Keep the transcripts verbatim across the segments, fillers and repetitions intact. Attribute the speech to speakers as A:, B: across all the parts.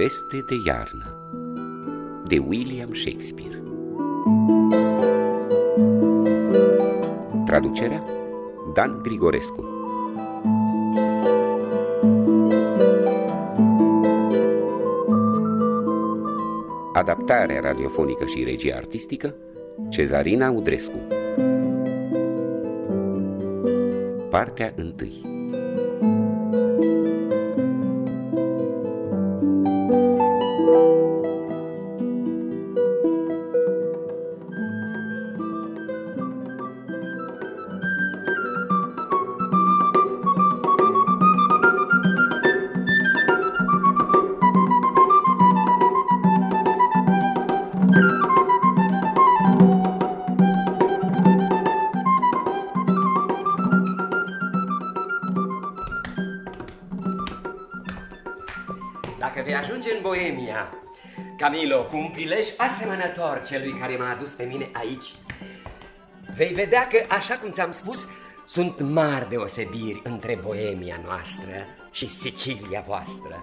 A: poveste de iarnă de William Shakespeare. Traducerea Dan Grigorescu. Adaptarea radiofonică și regia artistică Cezarina Udrescu. Partea întâi.
B: Dacă vei ajunge în Boemia, Camilo, cu un prilej asemănător celui care m-a adus pe mine aici, vei vedea că, așa cum ți-am spus, sunt mari deosebiri între Boemia noastră și Sicilia voastră.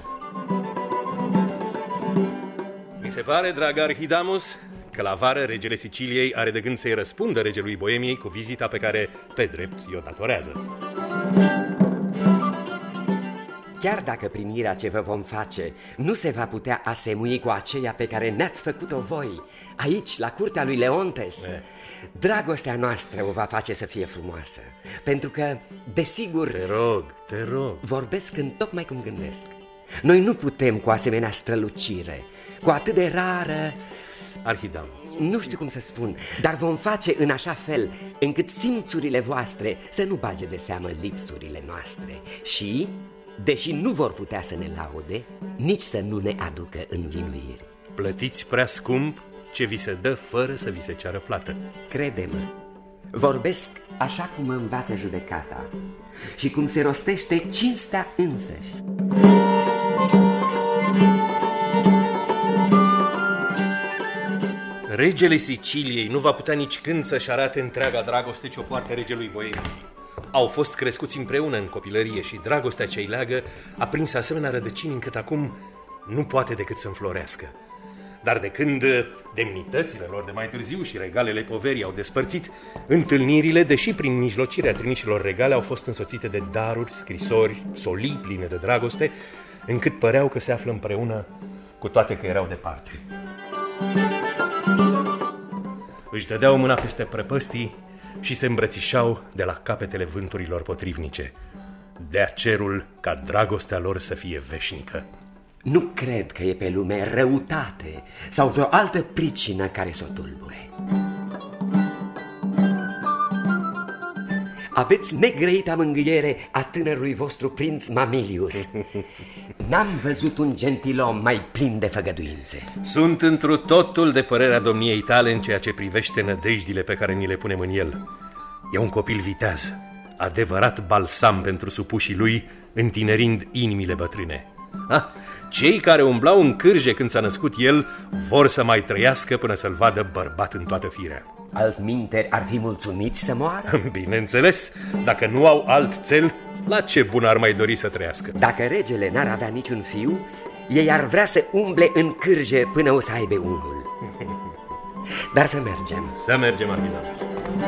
C: Mi se pare, dragă Arhidamus, că la vară regele Siciliei are de gând să-i răspundă regelui Boemiei cu vizita pe care, pe drept, i-o datorează.
B: Chiar dacă primirea ce vă vom face nu se va putea asemui cu aceea pe care ne-ați făcut-o voi, aici, la curtea lui Leontes, e. dragostea noastră o va face să fie frumoasă. Pentru că, desigur...
C: Te rog, te rog.
B: Vorbesc întocmai cum gândesc. Noi nu putem cu asemenea strălucire, cu atât de rară...
C: Arhidamus.
B: Nu știu cum să spun, dar vom face în așa fel încât simțurile voastre să nu bage de seamă lipsurile noastre și... deși nu vor putea să ne laude, nici să nu ne aducă învinuiri.
C: Plătiți prea scump ce vi se dă fără să vi se ceară plată.
B: Crede-mă, vorbesc așa cum mă învață judecata și cum se rostește cinstea însăși.
C: Regele Siciliei nu va putea nici când să-și arate întreaga dragoste ce o poartă regelui Boemiei. Au fost crescuți împreună în copilărie și dragostea ce-i leagă a prins asemenea rădăcini încât acum nu poate decât să înflorească. Dar de când demnitățile lor de mai târziu și regalele poverii au despărțit, întâlnirile, deși prin mijlocirea trimișilor regale, au fost însoțite de daruri, scrisori, solii pline de dragoste, încât păreau că se află împreună, cu toate că erau departe. Își dădeau mâna peste prăpăstii și se îmbrățișau de la capetele vânturilor potrivnice. Dea cerul ca dragostea lor să fie veșnică.
B: Nu cred că e pe lume răutate sau vreo altă pricină care să o tulbure. Aveți negrăita mângâiere a tânărului vostru prinț Mamilius. N-am văzut un gentilom mai plin de făgăduințe.
C: Sunt întru totul de părerea domniei tale în ceea ce privește nădejdile pe care ni le punem în el. E un copil viteaz, adevărat balsam pentru supușii lui, întinerind inimile bătrâne. Ha? Cei care umblau în cârje când s-a născut el vor să mai trăiască până să-l vadă bărbat în toată firea.
B: Altminteri ar fi mulțumiți să moară?
C: Bineînțeles, dacă nu au alt cel, la ce bun ar mai dori să trăiască?
B: Dacă regele n-ar avea niciun fiu, ei ar vrea să umble în cârje până o să aibă unul. Dar să mergem.
C: Să mergem, Arhidamus.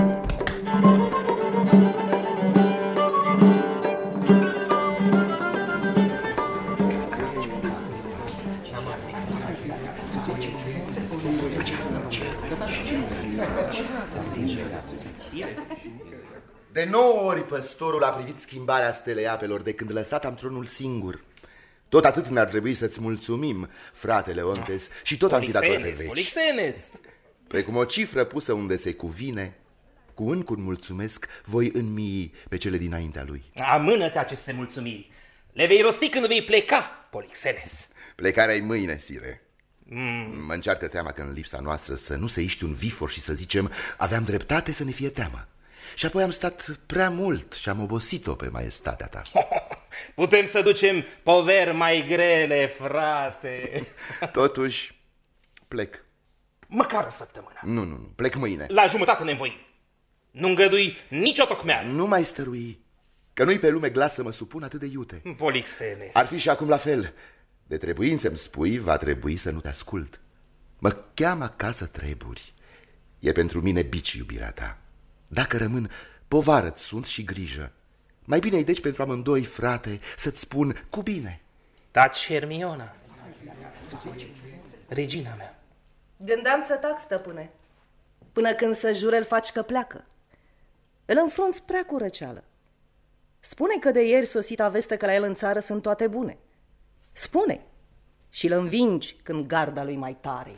D: De nouă ori păstorul a privit schimbarea stelei apelor de când lăsat am tronul singur. Tot atât ne-ar trebui să-ți mulțumim, frate Leontes, și tot am fi dator pe veci.
E: Polixenes!
D: Precum o cifră pusă unde se cuvine, cuâncuri mulțumesc, voi înmii pe cele dinaintea lui.
E: Amână-ți aceste mulțumiri. Le vei rosti când vei pleca, Polixenes.
D: Plecarea-i mâine, sire.
E: Mm.
D: Mă încearcă teama că în lipsa noastră să nu se iște un vifor și să zicem aveam dreptate să ne fie teamă. Și apoi am stat prea mult și am obosit-o pe maestatea ta.
E: Putem să ducem poveri mai grele, frate.
D: Totuși, plec.
E: Măcar o săptămână.
D: Nu, nu, nu, plec mâine.
E: La jumătate ne învoim. Nu îngădui nicio tocmeală.
D: Nu mai stărui, că nu-i pe lume glas să mă supun atât de iute.
E: Polixenes.
D: Ar fi și acum la fel, De trebuință îmi spui, va trebui să nu te ascult. Mă cheamă acasă treburi. E pentru mine bici iubirea ta. Dacă rămân, povară-ți sunt și grijă. Mai bine-i deci pentru amândoi, frate, să-ți spun cu bine.
E: Taci, Hermiona, regina mea.
F: Gândeam să tac, stăpâne, până când să jure îl faci că pleacă. Îl înfrunți prea cu răceală. Spune că de ieri sosita veste că la el în țară sunt toate bune. Spune și îl învingi când garda lui mai tare.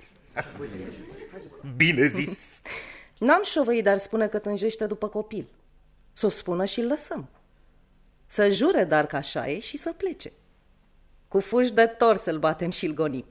E: Bine zis.
F: N-am șovăit, dar spune că tânjește după copil. Să o spună și îl lăsăm. Să jure dar că așa e și să plece. Cu fuși de tor să-l batem și îl gonim.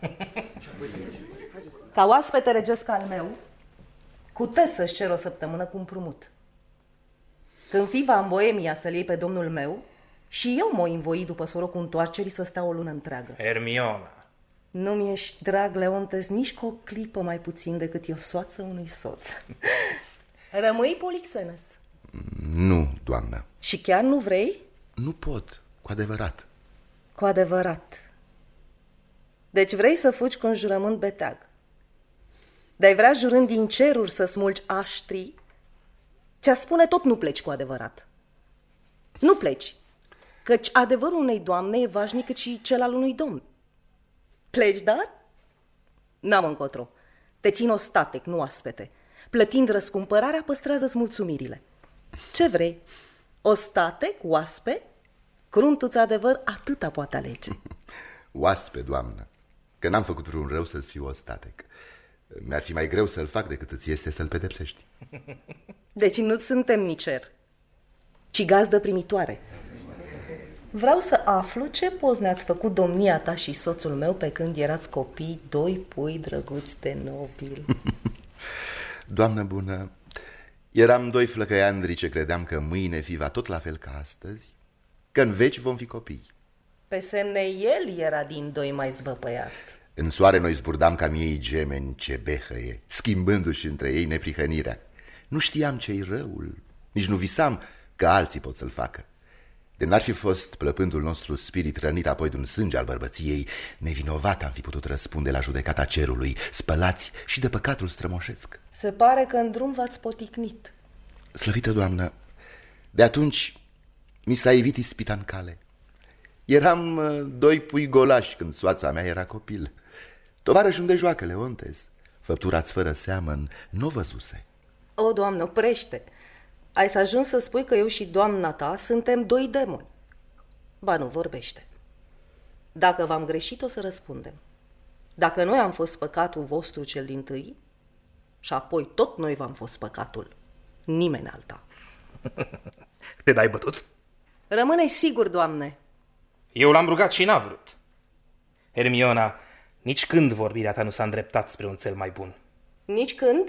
F: Ca oaspete regesc al meu, cu te să-și cer o săptămână cu împrumut. Când fi va în Boemia să-l iei pe domnul meu, și eu m-o învoi după sorocul întoarcerii să stau o lună întreagă.
E: Hermiona.
F: Nu-mi ești drag, Leontes, nici cu o clipă mai puțin decât eu soață unui soț. Rămâi, Polixenes?
D: Nu, doamnă.
F: Și chiar nu vrei?
D: Nu pot, cu adevărat.
F: Cu adevărat. Deci vrei să fugi cu un jurământ beteag. De-ai vrea jurând din ceruri să smulgi aștrii? Ce-a spune tot nu pleci cu adevărat. Nu pleci, căci adevărul unei doamne e vașnic cât și cel al unui domn. Pleci, dar? N-am încotro. Te țin ostatec, nu oaspete. Plătind răscumpărarea, păstrează-ți mulțumirile. Ce vrei? Ostatec, oaspe? Cruntuț adevăr atâta poate alege.
D: Oaspe, doamnă, că n-am făcut vreun rău să-ți fiu ostatec. Mi-ar fi mai greu să-l fac decât îți este să-l pedepsești.
F: Deci nu suntem nicer, ci gazdă primitoare. Vreau să aflu ce poz ne-ați făcut domnia ta și soțul meu pe când erați copii, doi pui drăguți de nobil.
D: Doamnă bună, eram doi flăcăiandri ce credeam că mâine fi va tot la fel ca astăzi, că în veci vom fi copii.
F: Pe semne el era din doi mai zvăpăiat.
D: În soare noi zburdam ca miei gemeni ce behăie, schimbându-și între ei neprihănirea. Nu știam ce-i răul, nici nu visam că alții pot să-l facă. De n-ar fi fost plăpântul nostru spirit rănit apoi de un sânge al bărbăției, nevinovat am fi putut răspunde la judecata cerului, spălați și de păcatul strămoșesc.
F: Se pare că în drum v-ați poticnit.
D: Slăvită doamnă, de atunci mi s-a evit ispita în cale. Eram uh, doi pui golași când soața mea era copil. Tovarăși unde joacă, Leontes, făptura-ți fără seamăn n-o văzuse.
F: O, doamnă, oprește! Ai să ajungi să spui că eu și doamna ta suntem doi demoni. Ba nu, vorbește. Dacă v-am greșit, o să răspundem. Dacă noi am fost păcatul vostru cel dintâi, și apoi tot noi v-am fost păcatul, nimeni alta.
E: Te dai bătut?
F: Rămâne sigur, doamne.
E: Eu l-am rugat și n-a vrut. Hermiona, nici când vorbirea ta nu s-a îndreptat spre un cel mai bun.
F: Nici când?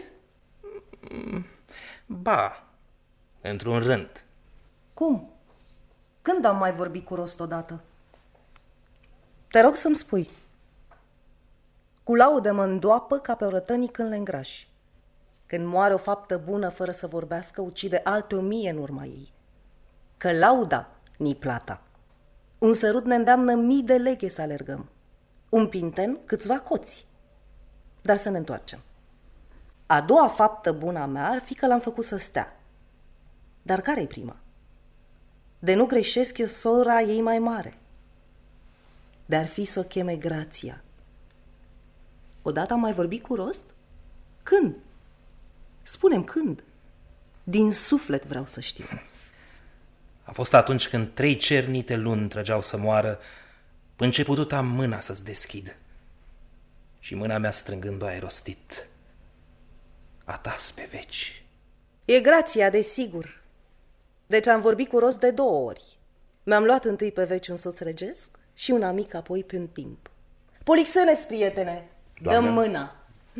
E: Ba, într-un rând.
F: Cum? Când am mai vorbit cu rost odată? Te rog să-mi spui. Cu laude mă îndoapă ca pe orătănii când le îngrași. Când moare o faptă bună fără să vorbească, ucide alte o mie în urma ei. Că lauda ni plata. Un sărut ne îndeamnă mii de leghe să alergăm. Un pinten câțiva coți. Dar să ne întoarcem. A doua faptă bună a mea ar fi că l-am făcut să stea. Dar care-i prima? De nu greșesc eu sora ei mai mare. De-ar fi să o cheme Grația. Odată am mai vorbit cu rost? Când? Spune-mi când. Din suflet vreau să știu.
E: A fost atunci când trei cernite luni trăgeau să moară, până ce putut am mâna să-ți deschid. Și mâna mea strângând-o ai rostit: a ta-s pe veci.
F: E Grația, desigur. Deci am vorbit cu rost de două ori. Mi-am luat întâi pe veci un soț regesc și un amic apoi pe un timp. Polixenes, prietene, dă-mi mâna.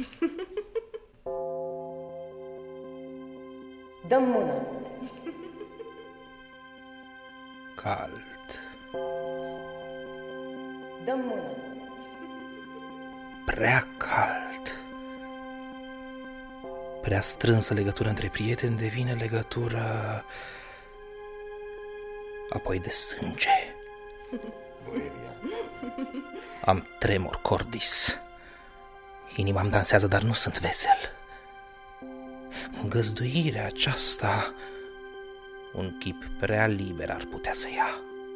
F: Dă-mi mâna.
E: Cald.
F: Dă-mi mâna.
E: Prea cald. Prea strânsă legătură între prieteni devine legătură apoi de sânge. Am tremur cordis. Inima îmi dansează, dar nu sunt vesel. Găzduirea aceasta un chip prea liber ar putea să ia.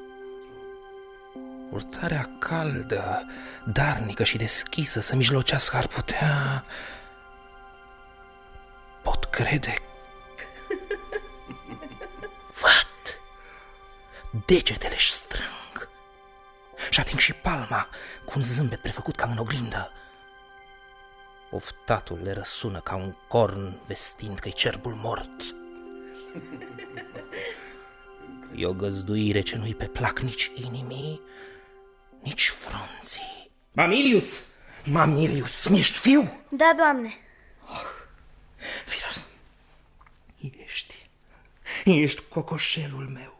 E: Purtarea caldă, darnică și deschisă să mijlocească ar putea... Pot crede. Văd. Degetele își strâng și ating și palma cu un zâmbet prefăcut ca în oglindă. Oftatul le răsună ca un corn vestind că-i cerbul mort. E o găzduire ce nu-i pe plac nici inimii, nici frunții. Mamilius! Mamilius, mi-ești fiu?
G: Da, Doamne.
E: Oh, Firos, ești, ești cocoșelul meu.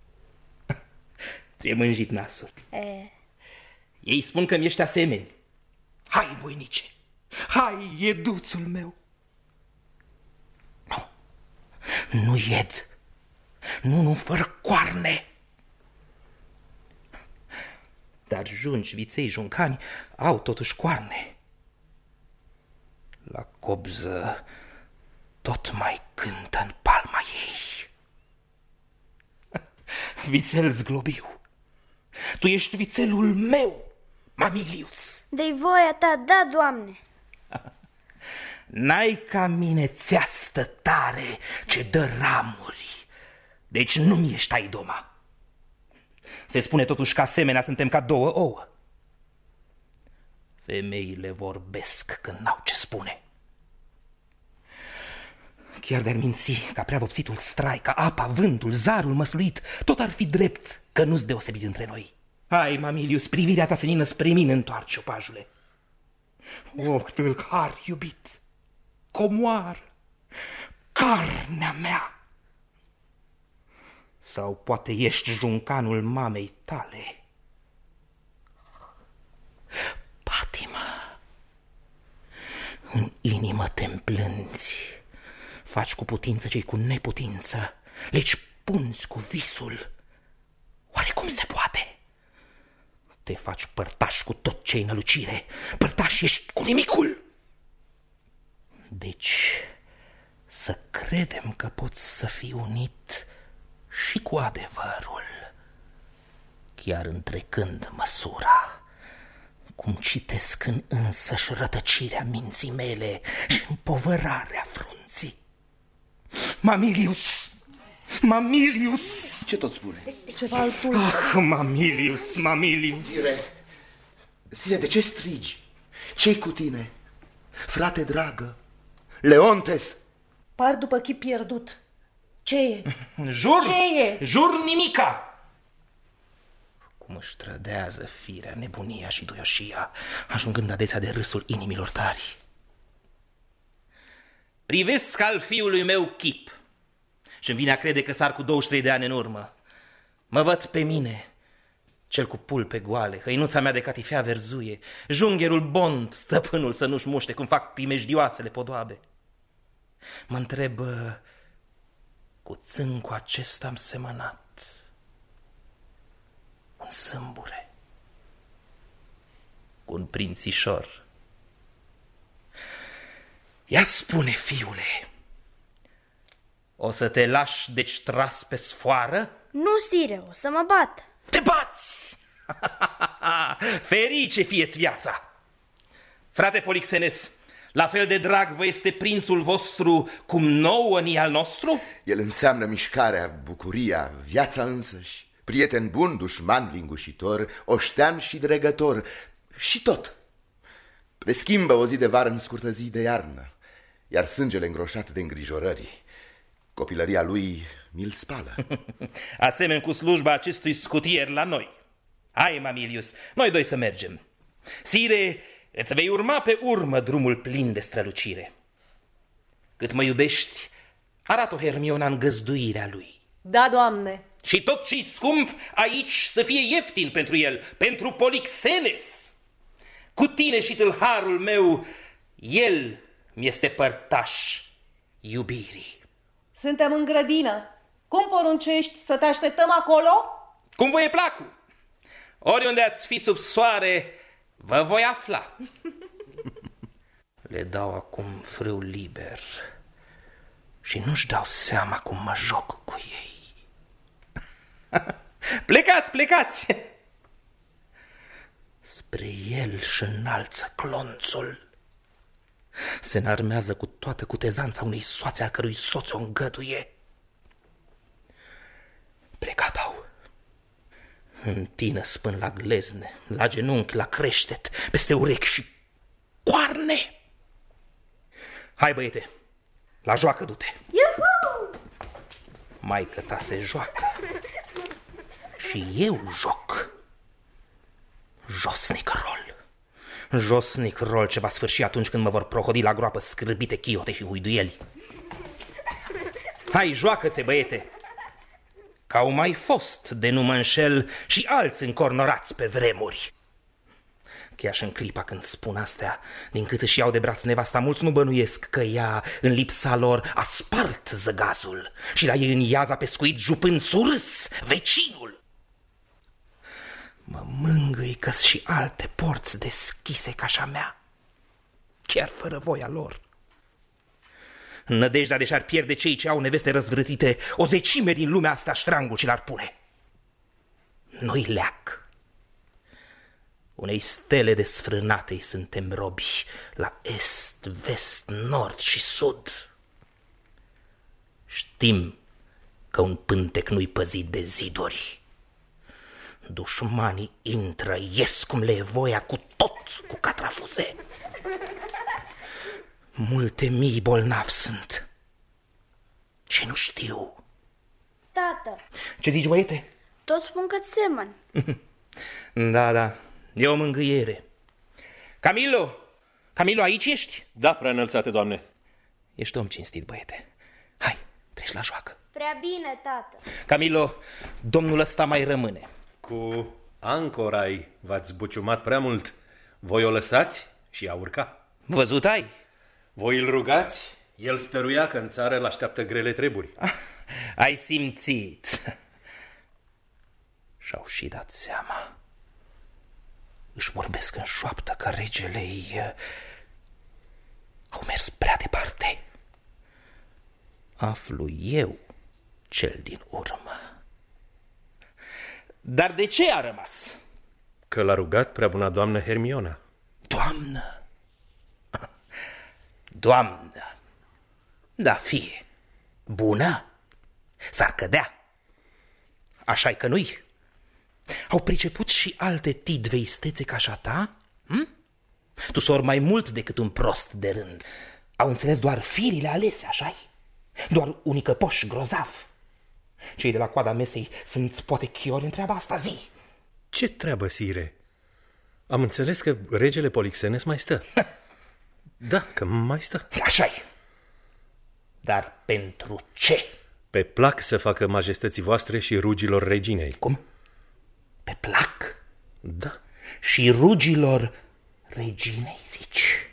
E: Ți-e mânjit nasul.
G: E...
E: Ei spun că mi-ești asemeni. Hai, voinice, hai, ieduțul meu. Nu, nu ied. Nu, nu, fără coarne. Dar junci, viței, juncani au totuși coarne. La cobză tot mai cântă în palma ei. Vițel zglobiu, tu ești vițelul meu, Mamilius.
G: De-i voia ta, da, Doamne.
E: N-ai ca mine țeastă tare ce dă ramuri, deci nu-mi ești aidoma. Se spune totuși că asemenea suntem ca două ouă. Femeile vorbesc când n-au ce spune. Chiar de-ar minți ca prea vopsitul strai, ca apa, vântul, zarul măsluit, tot ar fi drept că nu-s deosebit între noi. Hai, Mamilius, privirea ta senină spre mine întoarce, opajule. O, tâlhar iubit, comoară, carnea mea. Sau poate ești juncanul mamei tale. Patima, în inimă te împlânzi, faci cu putință ce-i cu neputință, legi punți cu visul. Oare cum se poate? Te faci părtaș cu tot ce-i nălucire, părtaș ești cu nimicul. Deci, să credem că poți să fii unit și cu adevărul, chiar întrecând măsura, cum citesc în însăși rătăcirea minții mele și împovărarea frunții. Mamilius! Mamilius!
D: Ce tot spune?
F: Ceva altul.
E: Ah, Mamilius, Mamilius!
D: Sire, Sire, de ce strigi? Ce-i cu tine? Frate dragă, Leontes!
F: Par după chip pierdut. Ce e?
E: Jur!
F: Ce e?
E: Jur nimica! Cum își trădează firea, nebunia și duioșia, ajungând adesea de râsul inimilor tari. Privesc al fiului meu chip și-mi vine a crede că sar cu douăzeci și trei de ani în urmă. Mă văd pe mine, cel cu pulpe goale, hăinuța mea de catifea verzuie, jungherul Bond, stăpânul să nu-și muște cum fac primejdioasele podoabe. Mă întreb, cu țâncul acesta am semănat un sâmbure, cu un prințișor. Ia spune, fiule, o să te lași deci tras pe sfoară?
G: Nu, sire, o să mă bat.
E: Te bați! Ferice fie-ți viața! Frate Polixenes, la fel de drag vă este prințul vostru cum nouă ni al nostru?
D: El înseamnă mișcarea, bucuria, viața însăși, prieten bun, dușman lingușitor, oștean și dregător, și tot. Preschimbă o zi de vară în scurtă zi de iarnă, iar sângele îngroșat de îngrijorări, copilăria lui mi-l spală.
E: Asemeni cu slujba acestui scutier la noi. Hai, Mamilius, noi doi să mergem. Sire, îți vei urma pe urmă drumul plin de strălucire. Cât mă iubești, arată-o Hermiona în găzduirea lui.
F: Da, Doamne.
E: Și tot ce-i scump aici să fie ieftin pentru el, pentru Polixenes. Cu tine și tâlharul meu, el mi-este părtaș iubirii.
F: Suntem în grădină. Cum poruncești să te așteptăm acolo?
E: Cum vă e placul? Oriunde ați fi sub soare, vă voi afla. Le dau acum frâu liber și nu-și dau seama cum mă joc cu ei. Plecați, plecați! Spre el și înalță clonțul. Se înarmează cu toată cutezanța unei soațe a cărui soț o îngăduie. Plecat au. Întină spân la glezne, la genunchi, la creștet, peste urechi și coarne. Hai, băiete, la joacă du-te.
G: Iuhu!
E: Maică ta se joacă și eu joc. Josnic rol. Josnic rol ce va sfârși atunci când mă vor prohodi la groapă scârbite chiote și huiduieli. Hai, joacă-te, băiete, că au mai fost, de nu mă înșel, și alți încornorați pe vremuri. Chiar și în clipa când spun astea, din cât își iau de braț nevasta, mulți nu bănuiesc că ea, în lipsa lor, a spart zăgazul și la ei în iaza pescuit, jupând surâs vecinul. Mă mângâi că-s și alte porți deschise ca și-a mea, chiar fără voia lor. În nădejdea de și-ar pierde cei ce au neveste răzvrătite, o zecime din lumea asta ștrangul și l-ar pune. Noi leac. Unei stele desfrânatei suntem robi, la est, vest, nord și sud. Știm că un pântec nu-i păzit de ziduri. Dușmanii intră, ies cum le e voia, cu tot cu catrafuze. Multe mii bolnavi sunt și nu știu.
G: Tată,
E: Ce zici, băiete?
G: toți spun că-ți semăn.
E: Da, da, e o mângâiere. Camilo, Camilo, aici ești?
C: Da, prea înălțate, doamne.
E: Ești om cinstit, băiete. Hai, treci la joacă.
G: Prea bine, tată.
E: Camilo, domnul ăsta mai rămâne.
C: Cu ancorai v-ați buciumat prea mult. Voi o lăsați și a urca.
E: Văzut ai?
C: Voi îl rugați, el stăruia că în țară l-așteaptă grele treburi.
E: Ai simțit. Și-au și dat seama. Își vorbesc în șoaptă că regele ei au mers prea departe. Aflu eu cel din urmă. Dar de ce a rămas?
C: Că l-a rugat prea buna doamnă Hermiona.
E: Doamnă! Doamnă! Da, fie. Bună? S-ar cădea. Așa-i că nu-i. Au priceput și alte tidvei istețe ca și-a ta? Hm? Tu sori mai mult decât un prost de rând. Au înțeles doar firile alese, așa-i? Doar unii căpoși grozav. Cei de la coada mesei sunt poate chiori în treaba asta, zi.
C: Ce treabă, sire? Am înțeles că regele Polixenes mai stă. Da, că mai stă.
E: Așa-i. Dar pentru ce?
C: Pe plac să facă majestății voastre și rugilor reginei.
E: Cum? Pe plac?
C: Da.
E: Și rugilor reginei, zici?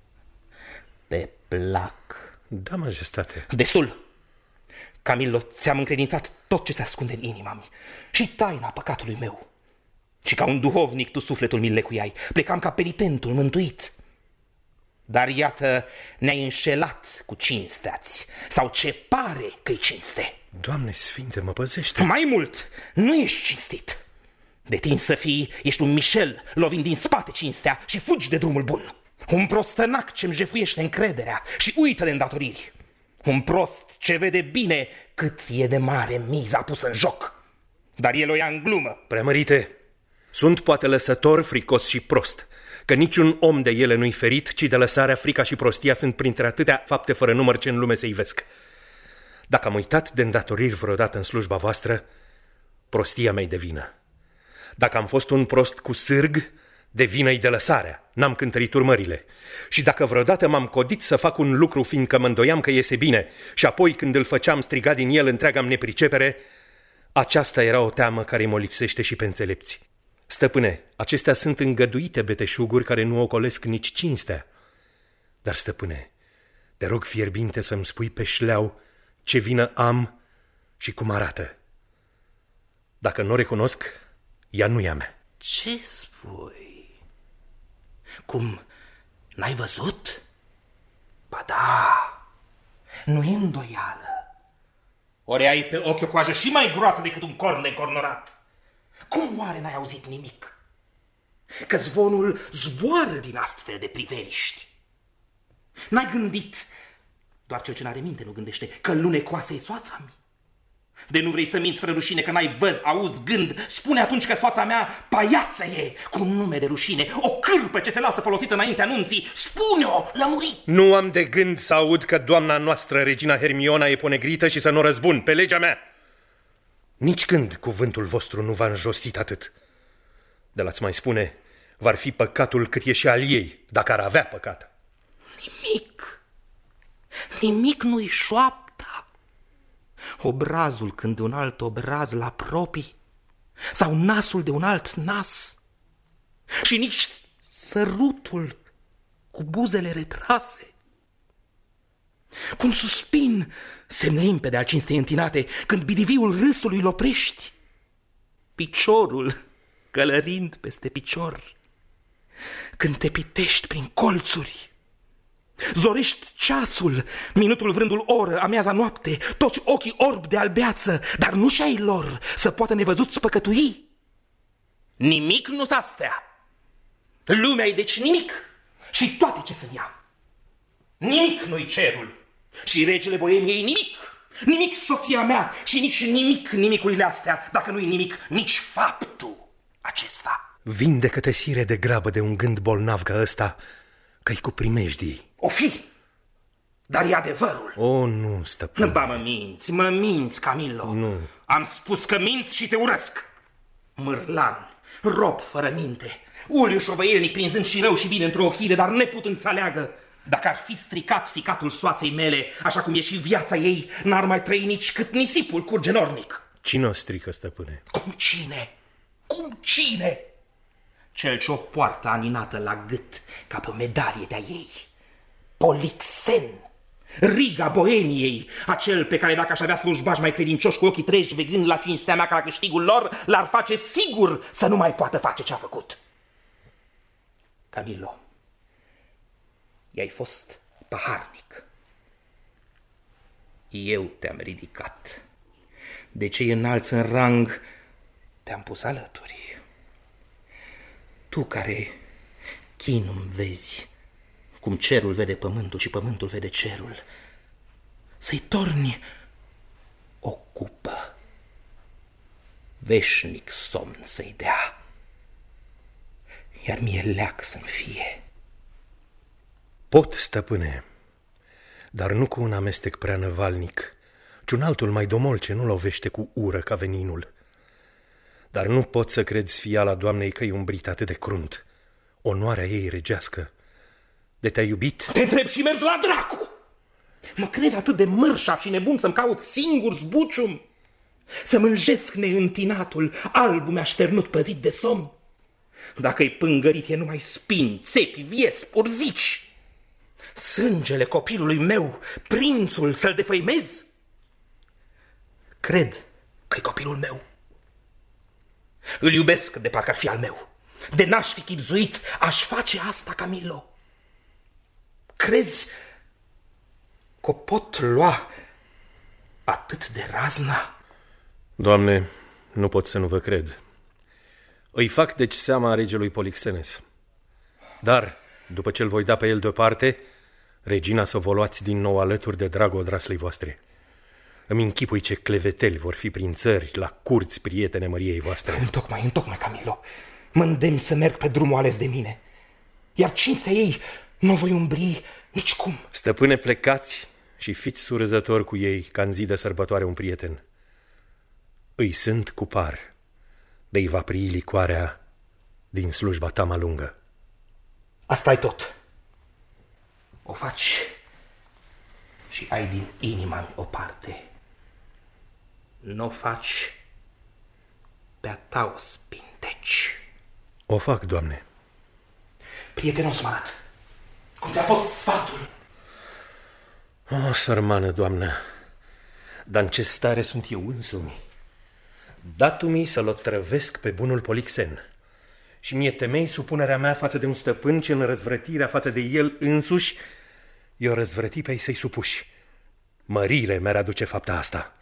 E: Pe plac.
C: Da, majestate.
E: Destul. Camillo, ți-am încredințat tot ce se ascunde în inima mea și taina păcatului meu. Și ca un duhovnic tu sufletul mi-l lecuiai. Plecam ca penitentul mântuit. Dar iată, ne-ai înșelat cu cinstea-ți, sau ce pare că-i cinste.
C: Doamne sfinte, mă păzește.
E: Mai mult, nu ești cinstit. De tine să fii, ești un Michel, lovind din spate cinstea și fugi de drumul bun. Un prostănac ce-mi jefuiește încrederea și uită de îndatoriri. Un prost ce vede bine cât e de mare miza pusă în joc. Dar el o ia în glumă.
C: Preamărite, sunt poate lăsător, fricos și prost, că niciun om de ele nu-i ferit, ci de lăsarea, frica și prostia sunt printre atâtea fapte fără număr ce în lume se ivesc. Dacă am uitat de îndatoriri vreodată în slujba voastră, prostia mea-i de vină. Dacă am fost un prost cu sârg, de vină-i de lăsarea, n-am cântărit urmările. Și dacă vreodată m-am codit să fac un lucru, fiindcă mă îndoiam că iese bine, și apoi când îl făceam striga din el întreaga-mi nepricepere, aceasta era o teamă care mă lipsește și pe înțelepți. Stăpâne, acestea sunt îngăduite beteșuguri care nu ocolesc nici cinstea. Dar, stăpâne, te rog fierbinte să-mi spui pe șleau ce vină am și cum arată. Dacă nu o recunosc, ea nu e a mea.
E: Ce spui? Cum, n-ai văzut? Ba da, nu-i îndoială. Ori ai pe ochi o coajă și mai groasă decât un corn de încornorat. Cum oare n-ai auzit nimic? Că zvonul zboară din astfel de priveliști. N-ai gândit, doar cel ce n-are minte nu gândește, că lunecoasă e soața mi? De nu vrei să minți fără rușine că n-ai văz, auzi, gând? Spune atunci că soața mea paiață e, cu un nume de rușine, o cârpă ce se lasă folosită înaintea anunții. Spune-o, lămurit!
C: Nu am de gând să aud că doamna noastră, regina Hermiona, e ponegrită și să nu răzbun, pe legea mea. Nici când cuvântul vostru nu v-a înjosit atât. De la-ți mai spune, v-ar fi păcatul cât e și al ei, dacă ar avea păcat.
E: Nimic, nimic nu-i șoapta. Obrazul când de un alt obraz l-apropii, sau nasul de un alt nas, și nici sărutul cu buzele retrase. Cu un suspin semn limpede al cinstei întinate, când bidiviul râsului l-oprești, piciorul călărind peste picior, când te pitești prin colțuri, zorești ceasul, minutul vrândul oră, amiaza noapte, toți ochii orbi de albeață, dar nu și ai lor să poată nevăzuți păcătui. Nimic nu s-astea. Lumea-i deci nimic și toate ce să ia. Nimic nu-i cerul și regele Boemiei nimic. Nimic soția mea și nici nimic nimicurile astea, dacă nu-i nimic, nici faptul acesta.
C: Vindecă-te, sire, de grabă de un gând bolnav ca ăsta, că-i cu primejdii.
E: O fi, dar e adevărul.
C: O, nu, stăpâne.
E: Ba, mă minți, mă minți, Camillo.
C: Nu.
E: Am spus că minți și te urăsc. Mârlan, rob fără minte, uliu șovăielnic, prinzând și rău și bine într-o ochire, dar neputând să aleagă. Dacă ar fi stricat ficatul soaței mele, așa cum e și viața ei, n-ar mai trăi nici cât nisipul curge nornic.
C: Cine o strică, stăpâne?
E: Cum cine? Cum cine? Cel ce o poartă aninată la gât ca pe o medalie de-a ei. Polixen, Riga Boemiei, acel pe care dacă aș avea slujbași mai credincioși cu ochii treji vegând la cinstea mea ca la câștigul lor, l-ar face sigur să nu mai poată face ce-a făcut. Camillo, i-ai fost paharnic. Eu te-am ridicat. De cei înalți în rang te-am pus alături. Tu care chinul vezi, cum cerul vede pământul și pământul vede cerul, să-i torni o cupă, veșnic somn să-i dea, iar mie leac să-mi fie.
C: Pot, stăpâne, dar nu cu un amestec prea năvalnic, ci un altul mai domol ce nu lovește cu ură ca veninul. Dar nu pot să cred sfiala doamnei că e umbrit atât de crunt. Onoarea ei regească. De te-a iubit?
E: Te întreb și mergi la dracu! Mă crezi atât de mărșav și nebun să-mi caut singur zbucium? Să mânjesc neîntinatul, albul mi-așternut păzit de somn? Dacă-i pângărit e numai spini, țepi, viesp, urzici. Sângele copilului meu, prințul, să-l defăimez? Cred că-i copilul meu. Îl iubesc de parcă ar fi al meu. De n-aș fi chibzuit, aș face asta, Camillo. Crezi că o pot lua atât de razna?
C: Doamne, nu pot să nu vă cred. Îi fac deci seama regelui Polixenes. Dar, după ce-l voi da pe el deoparte, regina să vă luați din nou alături de dragul odraslei voastre. Îmi închipui ce cleveteli vor fi prin țări, la curți, prietene măriei voastre.
E: Întocmai, întocmai, Camillo. Mă îndemn să merg pe drumul ales de mine. Iar cinstea ei nu voi umbri nicicum.
C: Stăpâne, plecați și fiți surâzători cu ei ca în zi de sărbătoare un prieten. Îi sunt cu par, de-i va prii licoarea din slujba ta malungă.
E: Asta-i tot. O faci și ai din inima o parte. N-o faci, pe-a ta o spinteci.
C: O fac, Doamne.
E: Prietenos m-a dat. Cum ți-a fost sfatul?
C: O, sărmană, Doamnă, dar în ce stare sunt eu însumi? Dat-mi să-l otrăvesc pe bunul Polixen și mie temei supunerea mea față de un stăpân ce în răzvrătirea față de el însuși i-o răzvrăti pe ei să-i supuși. Mărire mi-ar aduce fapta asta.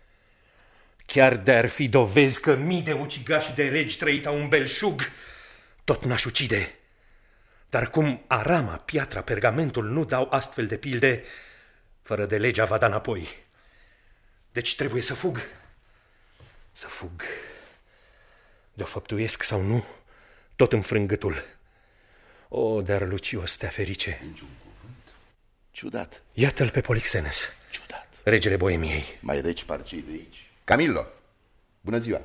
C: Chiar de-ar fi dovezi că mii de ucigași de regi trăita un belșug, tot n-aș ucide. Dar cum arama, piatra, pergamentul nu dau astfel de pilde, fără de legea va da înapoi. Deci trebuie să fug. Să fug. De-o făptuiesc sau nu, tot înfrângâtul. O, dar Lucio stea ferice.
D: Niciun cuvânt. Ciudat.
C: Iată-l pe Polixenes.
D: Ciudat.
C: Regele Boemiei.
D: Mai reci par cei de aici. Camillo, bună ziua.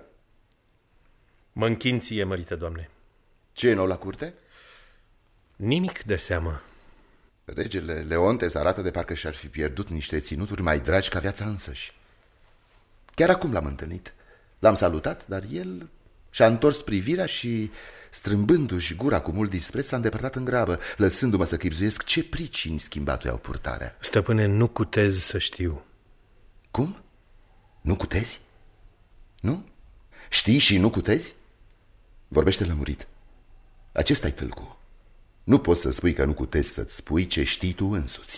C: Mă închin ție, mărită doamne.
D: Ce e nou la curte?
C: Nimic de seamă.
D: Regele Leontes arată de parcă și-ar fi pierdut niște ținuturi mai dragi ca viața însăși. Chiar acum l-am întâlnit. L-am salutat, dar el și-a întors privirea și, strâmbându-și gura cu mult dispreț, s-a îndepărtat în grabă, lăsându-mă să chibzuiesc ce pricini schimbatu i-au purtarea.
C: Stăpâne, nu cutez să știu.
D: Cum? Nu cutezi? Nu? Știi și nu cutezi? Vorbește lămurit. Acesta-i tâlcu. Nu poți să spui că nu cutezi să-ți spui ce știi tu însuți.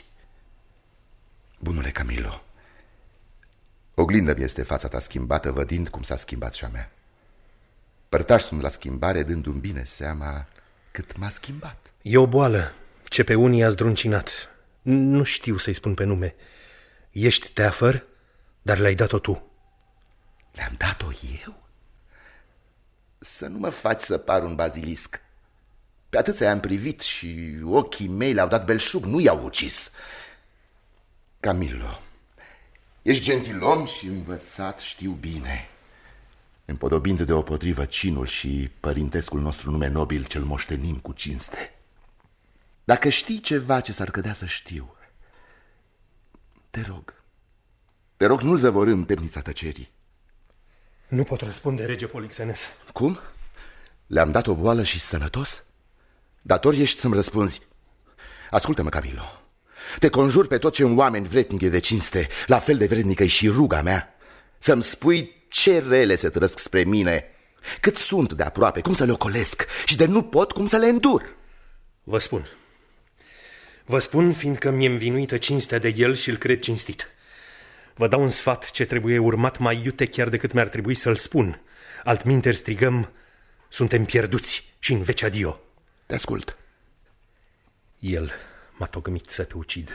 D: Bunule Camillo, oglindă-mi este fața ta schimbată, vădind cum s-a schimbat și a mea. Părtaș sunt la schimbare, dându-mi bine seama cât m-a schimbat.
C: E o boală ce pe unii a zdruncinat. Nu știu să-i spun pe nume. Ești teafăr, dar le-ai dat-o tu.
D: Le-am dat-o eu? Să nu mă faci să par un bazilisc. Pe atâția am privit și ochii mei le-au dat belșug, nu i-au ucis. Camillo, ești gentilom și învățat, știu bine, împodobind deopotrivă cinul și părintescul nostru nume nobil ce-l moștenim cu cinste. Dacă știi ceva ce s-ar cădea să știu, te rog, te rog, nu-l zăvorâm temnița tăcerii.
C: Nu pot răspunde, rege Polixenes.
D: Cum? Le-am dat o boală și sănătos? Dator ești să-mi răspunzi. Ascultă-mă, Camillo, te conjur pe tot ce un oameni vrednic e de cinste, la fel de vrednică e și ruga mea, să-mi spui ce rele se trăsc spre mine, cât sunt de aproape, cum să le ocolesc și de nu pot, cum să le îndur.
C: Vă spun. Vă spun fiindcă mi-e învinuită cinstea de el și îl cred cinstit. Vă dau un sfat ce trebuie urmat mai iute chiar decât mi-ar trebui să-l spun. Altminteri strigăm, suntem pierduți și în veci adio.
D: Te ascult.
C: El m-a tocmit să te ucid.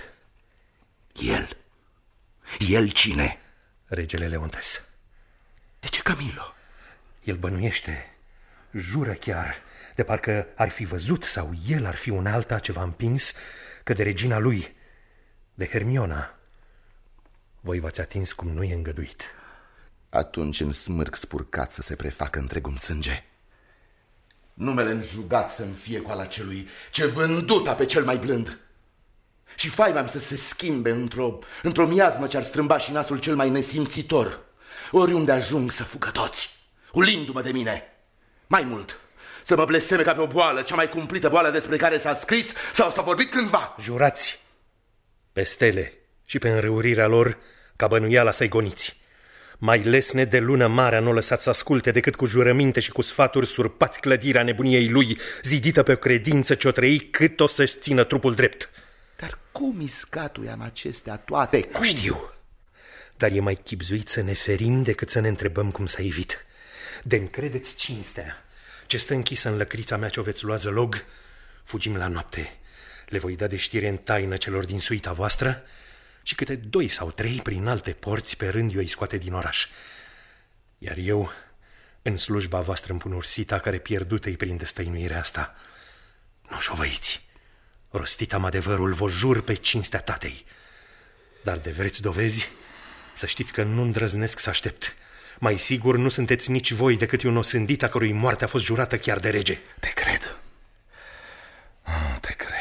D: El? El cine?
C: Regele Leontes.
D: De ce, Camillo?
C: El bănuiește, jură chiar, de parcă ar fi văzut sau el ar fi un alta ce v-a împins, că de regina lui, de Hermiona, voi v-ați atins cum nu e îngăduit.
D: Atunci în smârc spurcat să se prefacă întregul sânge. Numele înjugat să-mi fie cu ala celui ce vânduta pe cel mai blând. Și faima-mi să se schimbe într-o într-o miazmă ce-ar strâmba și nasul cel mai nesimțitor. Oriunde ajung să fugă toți, ulindu-mă de mine. Mai mult, să mă blesteme ca pe o boală, cea mai cumplită boală despre care s-a scris sau s-a vorbit cândva.
C: Jurați pe stele și pe înrăurirea lor ca bănuiala să-i goniți. Mai lesne de lună marea nu lăsați să asculte decât cu jurăminte și cu sfaturi surpați clădirea nebuniei lui, zidită pe o credință ce o trăi cât o să-și țină trupul drept.
D: Dar cum iscatuiam acestea toate? Cum?
C: Nu știu, dar e mai chibzuit să ne ferim decât să ne întrebăm cum s-a evit. De-mi credeți cinstea ce stă închisă în lăcrița mea ce-o veți lua zălog, fugim la noapte. Le voi da de știre în taină celor din suita voastră și câte doi sau trei prin alte porți pe rând eu îi scoate din oraș. Iar eu, în slujba voastră, îmi pun ursita care pierdută-i prin destăinuirea asta. Nu șovăiți, rostit am adevărul, vă jur pe cinstea tatei. Dar de vreți dovezi, să știți că nu îndrăznesc să aștept. Mai sigur nu sunteți nici voi decât un osândit a cărui moarte a fost jurată chiar de rege.
D: Te cred. Oh, te cred.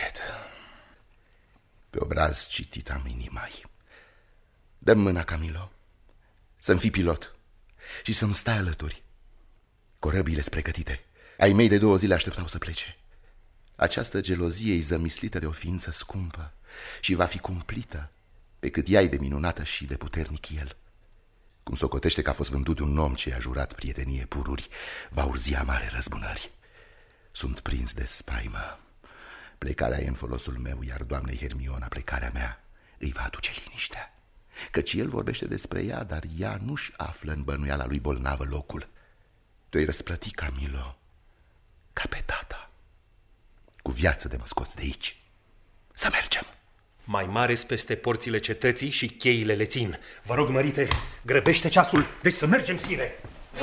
D: Pe obraz citit am inimai. Dă-mi mâna, Camillo, să-mi fii pilot și să-mi stai alături. Corăbile-s pregătite. Ai mei de două zile așteptau să plece. Această gelozie e zămislită de o ființă scumpă și va fi cumplită pe cât ea e de minunată și de puternic el. Cum socotește că a fost vândut de un om ce i-a jurat prietenie pururi, va urzi amare răzbunări. Sunt prins de spaimă. Plecarea e în folosul meu, iar doamnei Hermiona, plecarea mea, îi va aduce liniștea. Căci el vorbește despre ea, dar ea nu-și află în bănuiala lui bolnavă locul. Tu-i răsplăti, Camilo, ca pe tata. Cu viață de mă scoți de aici. Să mergem.
C: Mai mare-s peste porțile cetății și cheile le țin. Vă rog, mărite, grăbește ceasul, deci să mergem, sire.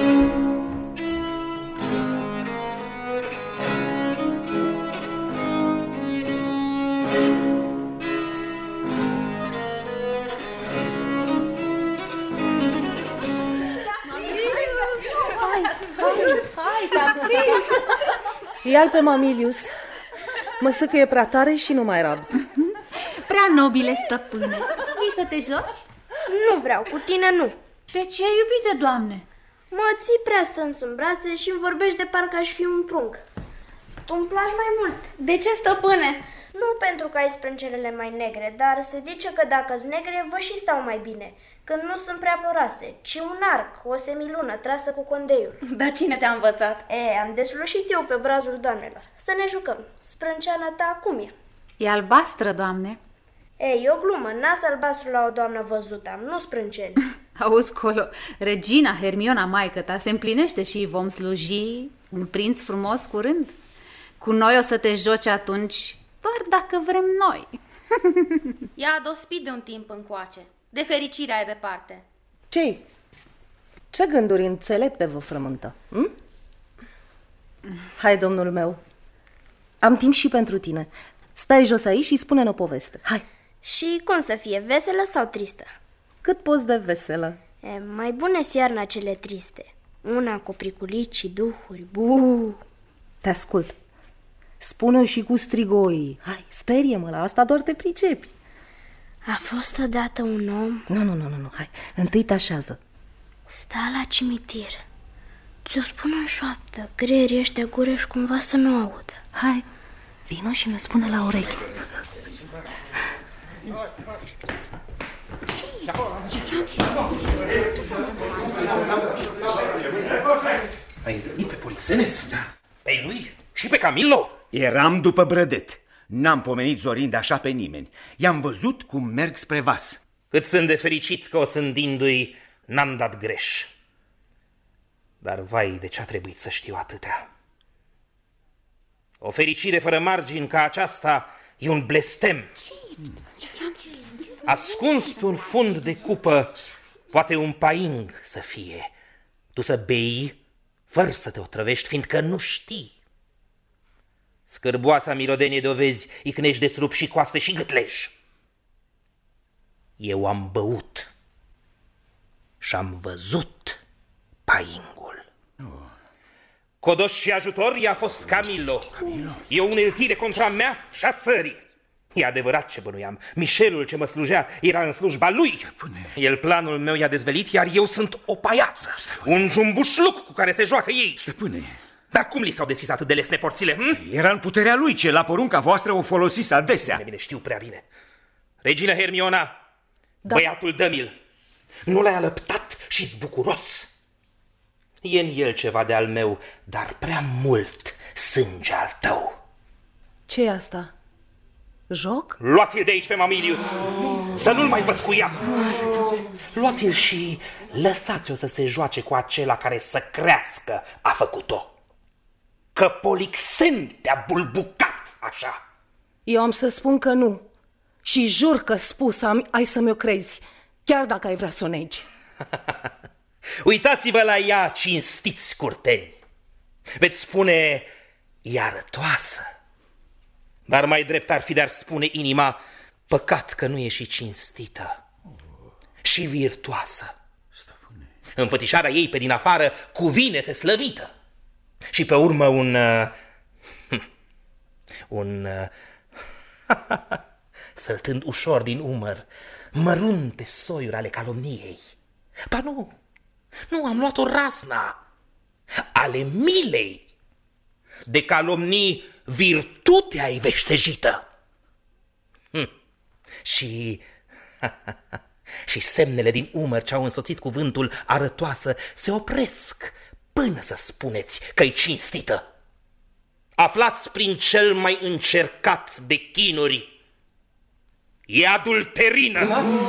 F: Ia-l pe Mamilius. Mă săcăie prea tare și nu mai rabd.
H: Prea nobile, stăpâne. Vii să te joci?
G: Nu vreau, cu tine nu.
H: De ce, iubite doamne?
G: Mă ții prea strâns în brațe și îmi vorbești de parcă aș fi un prunc. Tu îmi placi mai mult.
H: De ce, stăpâne?
G: Nu pentru că ai sprâncenele mai negre, dar se zice că dacă-s negre, vă și stau mai bine, când nu sunt prea poroase, ci un arc, o semilună trasă cu condeiul.
H: Dar cine te-a învățat?
G: E, am deslușit eu pe brazul doamnelor. Să ne jucăm. Sprânceana ta cum e?
H: E albastră, doamne.
G: Ei, e o glumă, nas albastru la o doamnă văzută am, nu sprânceni.
H: Auzi, colo, regina Hermiona, maică ta, se împlinește și vom sluji un prinț frumos curând. Cu noi o să te joci atunci, doar dacă vrem noi.
I: I-a adospit de un timp încoace. De fericire ai pe parte.
F: Ce-i? Ce gânduri înțelepte vă frământă? Hm? Hai, domnul meu, am timp și pentru tine. Stai jos aici și spune-ne o poveste. Hai.
G: Și cum să fie, veselă sau tristă?
F: Cât poți de veselă.
G: E, mai bune-s iarna cele triste. Una cu priculici și duhuri. Buu!
F: Te ascult. Spune-o și cu strigoi. Hai, sperie-mă, la asta doar te pricepi.
G: A fost odată un om...
F: Nu, nu, nu, nu, nu. Hai, întâi te așează.
G: Sta la cimitir. Ți-o spun în șoaptă, greierii ăștia gureși cumva să nu audă.
F: Hai, vino și ne spune la ureche.
E: Ai întâlnit pe Polixenes? Pe lui și pe Camilo?
J: Eram după brădet. N-am pomenit Zorind așa pe nimeni. I-am văzut cum merg spre vas.
E: Cât sunt de fericit că o sândindu-i n-am dat greș. Dar vai, de ce a trebuit să știu atâtea? O fericire fără margini ca aceasta e un blestem. Ascuns pe un fund de cupă, poate un paing să fie. Tu să bei fără să te otrăvești, fiindcă nu știi. Scârboasa mirodenie dovezi, icnești de trup și coaste și gâtlej. Eu am băut și-am văzut paingul. Codoș și ajutor i-a fost Camilo. Camilo. E o uneltire contra mea și a țării. E adevărat ce bănuiam. Mișelul ce mă slujea era în slujba lui. Stăpâne. El planul meu i-a dezvălit, iar eu sunt o paiață. Stăpâne. Un jumbușluc cu care se joacă ei.
J: Stăpâne.
E: Dar cum li s-au deschis atât de lesne porțile? Hm?
J: Era în puterea lui, ce la porunca voastră o folosiți adesea.
E: Bine, bine, știu prea bine. Regina Hermiona, da. Băiatul dă-mi-l. Nu l-ai alăptat și-s bucuros. E în el ceva de-al meu, dar prea mult sânge al tău.
F: Ce-i asta? Joc?
E: Luați-l de aici pe Mamilius, oh. Să nu-l mai văd cu ea. Luați-l și lăsați-o să se joace cu acela care să crească a făcut-o. Că Polixen te-a bulbucat așa.
F: Eu am să spun că nu. Și jur că spus am, ai să mi-o crezi, chiar dacă ai vrea să o negi.
E: Uitați-vă la ea, cinstiți curteni. Veți spune, e arătoasă. Dar mai drept ar fi de-ar spune inima, păcat că nu e și cinstită și virtuoasă. Stăpâne. Înfățișarea ei pe din afară cuvine-se slăvită. Și pe urmă un... Uh, un... Uh, săltând ușor din umăr, mărunte soiuri ale calomniei. Ba nu, nu, am luat-o razna, ale milei. De calomnii virtutea-i veștejită. Hm. Și... și semnele din umăr ce-au însoțit cuvântul arătoasă se opresc până să spuneți că-i cinstită. aflați prin cel mai încercat de chinuri. E adulterină.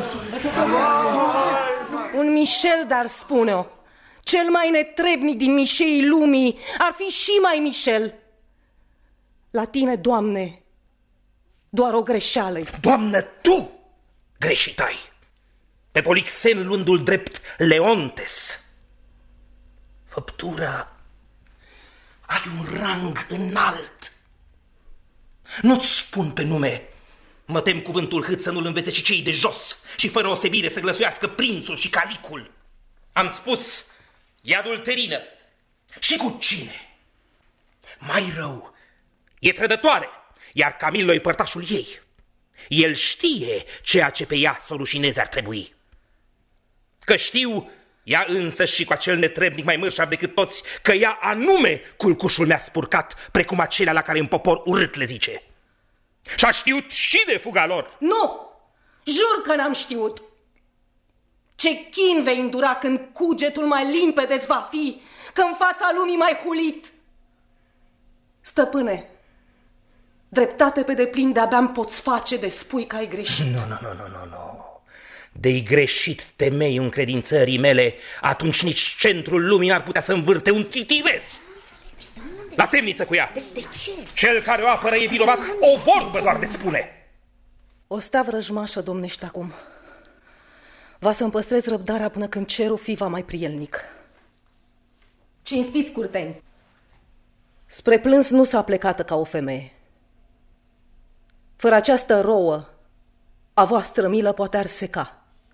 F: Un Michel, dar spune-o, cel mai netrebnic din mișeii lumii ar fi și mai Michel. La tine, Doamne, doar o greșeală.
E: Doamnă, tu greșit ai. Pe Polixen luându-l drept Leontes. Făptura, ai un rang înalt. Nu-ți spun pe nume, mă tem cuvântul hât să nu-l învețe și cei de jos și fără osebire să glăsuiască prințul și calicul. Am spus, e adulterină. Și cu cine? Mai rău, e trădătoare, iar Camillo e părtașul ei. El știe ceea ce pe ea să o rușineze ar trebui. Că știu, ea însă și cu acel netrebnic mai mărșav decât toți, că ea anume culcușul mi-a spurcat, precum acelea la care în popor urât le zice. Și-a știut și de fuga lor.
F: Nu, jur că n-am știut. Ce chin vei îndura când cugetul mai limpede îți va fi, că în fața lumii mai hulit. Stăpâne, dreptate pe deplin de-abia-mi poți face de spui că ai greșit.
E: Nu, nu, nu, nu, nu, nu. De-i greșit temeiul încredințării mele, atunci nici centrul lumii n-ar putea să învârte un titirez. La temniță cu ea. De, de ce? Cel care o apără e vinovat, o vorbă doar de spune.
F: O stea vrăjmașă domnește acum. Va să-mi păstrez răbdarea până când cerul fi va mai prielnic. Cinstiți curteni, spre plâns nu s-a plecată ca o femeie. Fără această rouă, a voastră milă poate ar seca.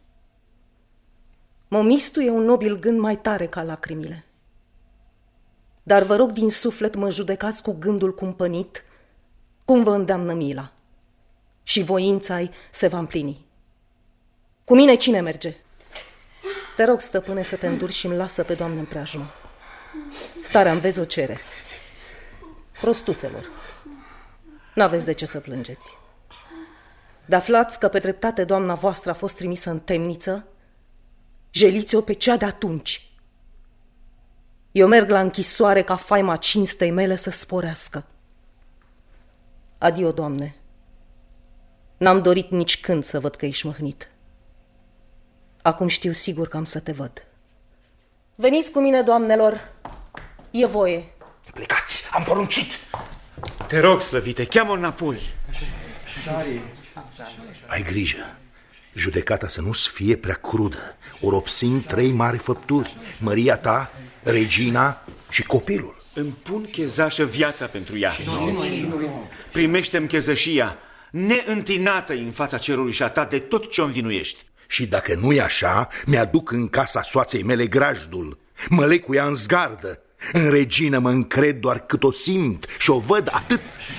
F: Mă mistuie un nobil gând mai tare ca lacrimile. Dar vă rog din suflet mă judecați cu gândul cumpănit, cum vă îndeamnă mila. Și voința-i se va împlini. Cu mine cine merge? Te rog, stăpâne, să te înduri și-mi lasă pe Doamne în preajmă. Starea-mi vezi o cere. Prostuțelor, n-aveți de ce să plângeți. De aflați că pe dreptate doamna voastră a fost trimisă în temniță, jeliți-o pe cea de atunci. Eu merg la închisoare ca faima cinstei mele să sporească. Adio, Doamne. N-am dorit nici când să văd că ești măhnit. Acum știu sigur că am să te văd. Veniți cu mine, doamnelor. E voie.
E: Plecați, am poruncit.
J: Te rog, slăvite, cheamă înapoi.
K: Ai grijă. Judecata să nu-ți fie prea crudă. O ropsind trei mari făpturi. Măria ta, regina și copilul.
J: Îmi pun chezașă viața pentru ea. Primește-mi chezășia, neîntinată în fața cerului și a ta de tot ce o învinuiești.
K: Și dacă nu-i așa, mi-aduc în casa soaței mele grajdul. Mă leg cu ea în zgardă. În regină mă încred doar cât o simt și o văd atât.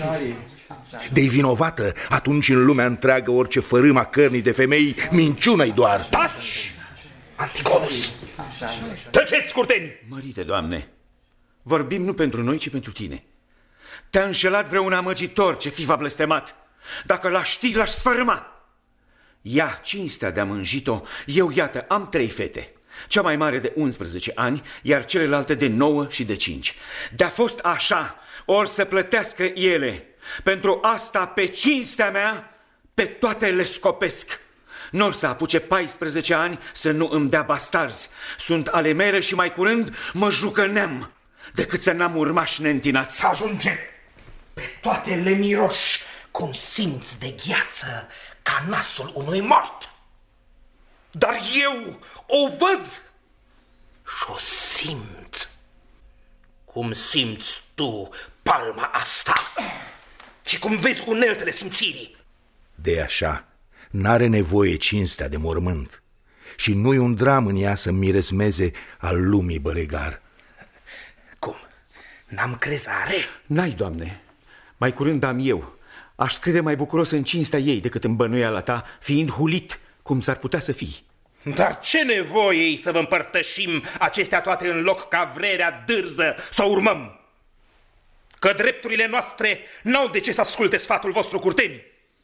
K: De-i vinovată, atunci în lumea întreagă orice fărâma cărnii de femei, minciună-i doar.
E: Taci, Antigonus! Tăceți, curteni!
J: Mărite, Doamne, vorbim nu pentru noi, ci pentru tine. Te-a înșelat vreun amăgitor ce fi v-a blestemat. Dacă l-aș ști, l-aș sfărâma. Ia cinstea de-a mânjit-o, eu, iată, am trei fete. Cea mai mare de unsprezece ani, iar celelalte de nouă și de cinci. De-a fost așa, ori să plătească ele. Pentru asta, pe cinstea mea, pe toate le scopesc. N-or să apuce paisprezece ani să nu îmi dea bastarzi. Sunt ale mele și mai curând mă jucăneam, decât să n-am urmași neîntinați.
E: Ajunge! Pe toate le miroși cum simți de gheață ca nasul unui mort. Dar eu o văd și o simt. Cum simți tu palma asta și cum vezi uneltele simțirii.
K: De așa, n-are nevoie cinstea de mormânt și nu-i un dram în ea să miresmeze al lumii bălegar.
E: Cum? N-am crezare?
J: N-ai, Doamne, mai curând am eu. Aș crede mai bucuros în cinstea ei decât în bănuiala ta, fiind hulit cum s-ar putea să fii.
E: Dar ce nevoie să vă împărtășim acestea toate în loc ca vrerea dârză să o urmăm? Că drepturile noastre n-au de ce să asculte sfatul vostru, curteni.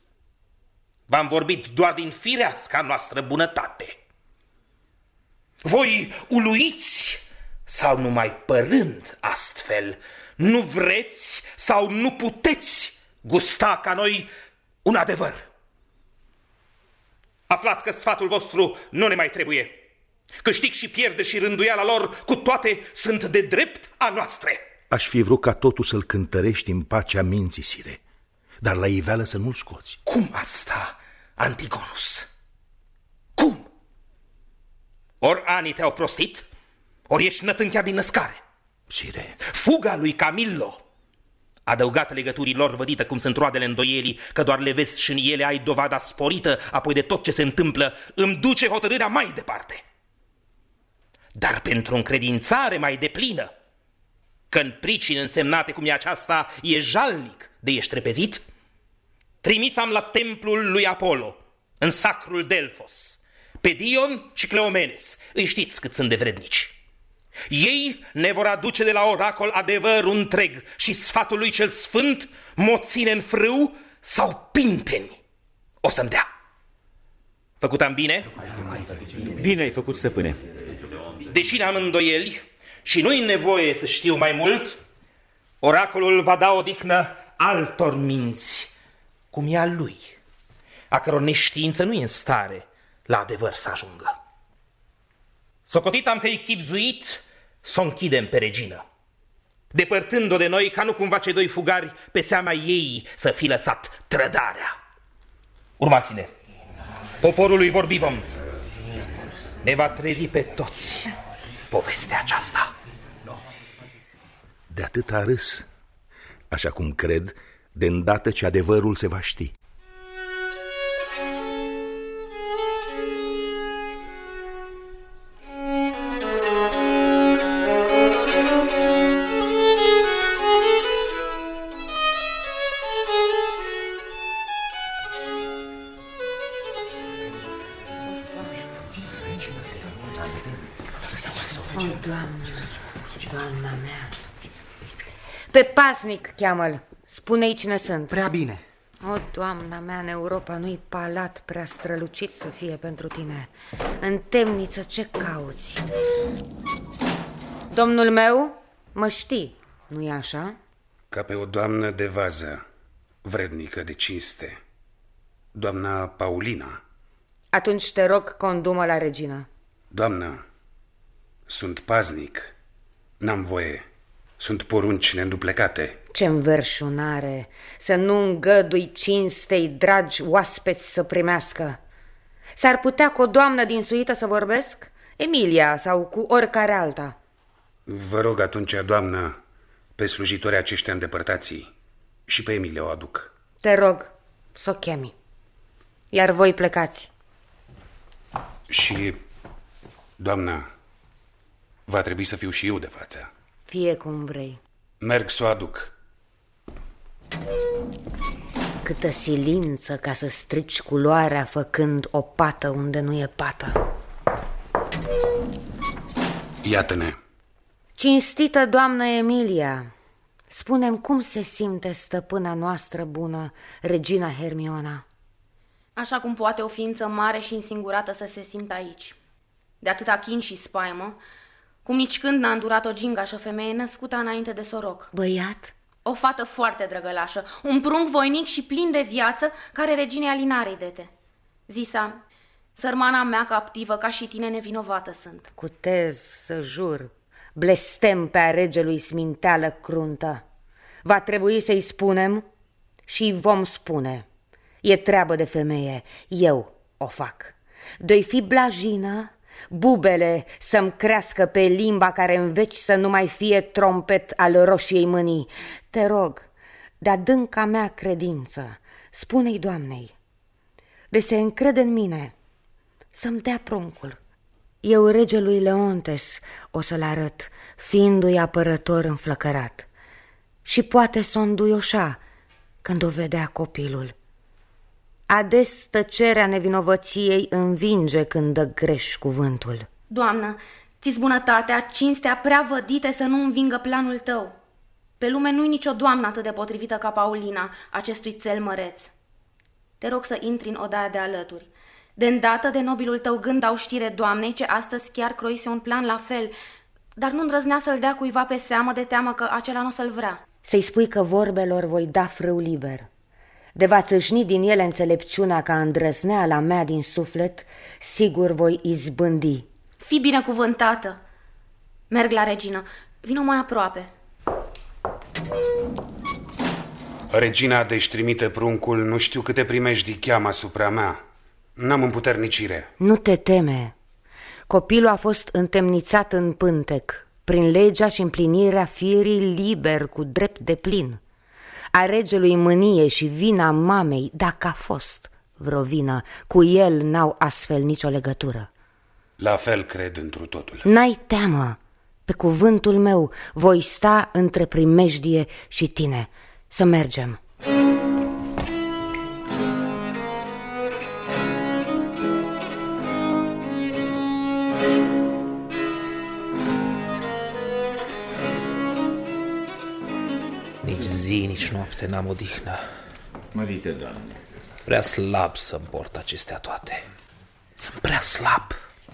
E: V-am vorbit doar din fireasca noastră bunătate. Voi uluiți sau numai părând astfel, nu vreți sau nu puteți gusta ca noi un adevăr. Aflați că sfatul vostru nu ne mai trebuie. Câștig și pierde și rânduiala lor, cu toate sunt de drept a noastre.
K: Aș fi vrut ca totul să-l cântărești în pacea minții, sire, dar la iveală să nu-l scoți.
E: Cum asta, Antigonus? Cum? Ori anii te-au prostit, ori ești nătâncheat din născare.
K: Sire.
E: Fuga lui Camillo, adăugată legăturii lor vădită cum sunt roadele îndoielii, că doar le vezi și în ele ai dovada sporită apoi de tot ce se întâmplă, îmi duce hotărârea mai departe. Dar pentru încredințare mai deplină, că în pricini însemnate cum e aceasta e jalnic de ești repezit, trimis-am la templul lui Apollo, în sacrul Delfos, pe Dion și Cleomenes, îi știți cât sunt de vrednici. Ei ne vor aduce de la oracol adevărul întreg și sfatul lui cel sfânt m-o ține în frâu sau pinteni o să-mi dea. Făcut am bine?
J: Bine ai făcut, stăpâne.
E: Deși n-am îndoieli și nu-i nevoie să știu mai mult, oracolul va da odihnă altor minți, cum e a lui, a căror neștiință nu e în stare la adevăr să ajungă. Socotit am că-i chipzuit s-o închidem pe regină, depărtând-o de noi ca nu cumva cei doi fugari pe seama ei să fi lăsat trădarea. Urmați-ne, poporului vorbi vom. Ne va trezi pe toți povestea aceasta.
K: De atât a râs, așa cum cred, de îndată ce adevărul se va ști.
L: Pe pasnic cheamă-l. Spune-i cine sunt.
B: Prea bine.
L: O, doamna mea, în Europa nu-i palat prea strălucit să fie pentru tine. În temniță ce cauți? Domnul meu, mă știi, nu-i așa?
A: Ca pe o doamnă de vază, vrednică de cinste. Doamna Paulina.
L: Atunci te rog, condumă la regină.
A: Doamnă, sunt paznic. N-am voie. Sunt porunci neînduplecate.
L: Ce înverșunare! Să nu îngădui cinstei dragi oaspeți să primească. S-ar putea cu o doamnă din suită să vorbesc? Emilia sau cu oricare alta.
A: Vă rog atunci, doamnă, pe slujitorii aceștia îndepărtații și pe Emilia o aduc.
L: Te rog să o chemi, iar voi plecați.
A: Și, doamnă, va trebui să fiu și eu de față.
L: Fie cum vrei.
A: Merg să o aduc.
L: Câtă silință ca să strici culoarea făcând o pată unde nu e pată.
A: Iată-ne.
L: Cinstită doamnă Emilia, spune-mi cum se simte stăpâna noastră bună, regina Hermiona?
I: Așa cum poate o ființă mare și însingurată să se simtă aici. De atâta chin și spaimă, cum nici când n-a îndurat o gingașă femeie născută înainte de soroc.
L: Băiat?
I: O fată foarte drăgălașă, un prunc voinic și plin de viață, care reginei Alinarei dete. Zisa, sărmana mea captivă, ca și tine, nevinovată sunt.
L: Cutez să jur, blestem pe a regelui sminteală cruntă. Va trebui să-i spunem și vom spune. E treabă de femeie, eu o fac. Doi fi blajină, bubele să-mi crească pe limba care în veci să nu mai fie trompet al roșiei mânii. Te rog, de adânca mea credință, spune-i doamnei, de se încrede în mine, să-mi dea pruncul. Eu regelui Leontes o să-l arăt, fiindu-i apărător înflăcărat, și poate s-o înduioșa când o vedea copilul. Ades tăcerea nevinovăției învinge când dă greș cuvântul.
I: Doamnă, ți-s bunătatea, cinstea prea vădite să nu învingă planul tău. Pe lume nu-i nicio doamnă atât de potrivită ca Paulina, acestui țel măreț. Te rog să intri în odaia de alături. De îndată de nobilul tău gând dau știre doamnei ce astăzi chiar croise un plan la fel, dar nu îndrăznea să-l dea cuiva pe seamă de teamă că acela nu o să-l vrea.
L: Să-i spui că vorbelor voi da frâu liber. De va țâșni din ele înțelepciunea ca îndrăzneala mea din suflet, sigur voi izbândi.
I: Fii binecuvântată. Merg la regină. Vino mai aproape.
A: Regina de-și trimite pruncul, nu știu câte primejdii cheamă asupra mea. N-am împuternicire.
L: Nu te teme. Copilul a fost întemnițat în pântec, prin legea și împlinirea firii liber cu drept de plin. A regelui mânie și vina mamei, dacă a fost vreo vină, cu el n-au astfel nicio legătură.
A: La fel cred întru totul.
L: N-ai teamă, pe cuvântul meu voi sta între primejdie și tine. Să mergem.
E: Nici zi, nici noapte n-am odihnă.
J: Mărite, Doamne.
E: Prea slab să-mi port acestea toate. Sunt prea slab.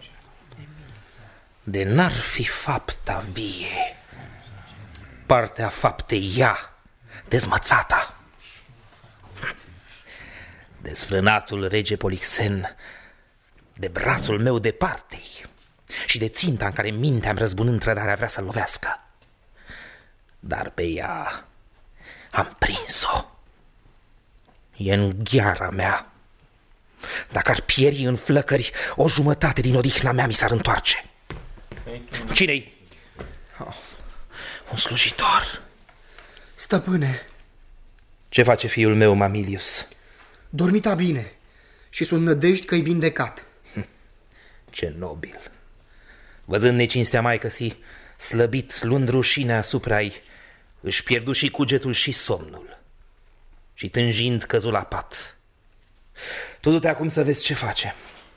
E: De n-ar fi fapta vie, partea faptei ea, dezmățata. Desfrânatul rege Polixen, de brațul meu departe-i și de ținta în care mintea-mi răzbunând trădarea vrea să-l lovească. Dar pe ea am prins-o. E în gheara mea. Dacă ar pieri în flăcări, o jumătate din odihna mea mi s-ar întoarce. Cine-i? Oh, un slujitor.
M: Stăpâne.
E: Ce face fiul meu, Mamilius?
M: Dormita bine și sunt nădejdi că-i vindecat.
E: Ce nobil. Văzând necinstea maică-si, slăbit, luând rușine asupra-i, își pierdu și cugetul și somnul. Și tânjind căzul la pat. Tu du-te acum să vezi ce face.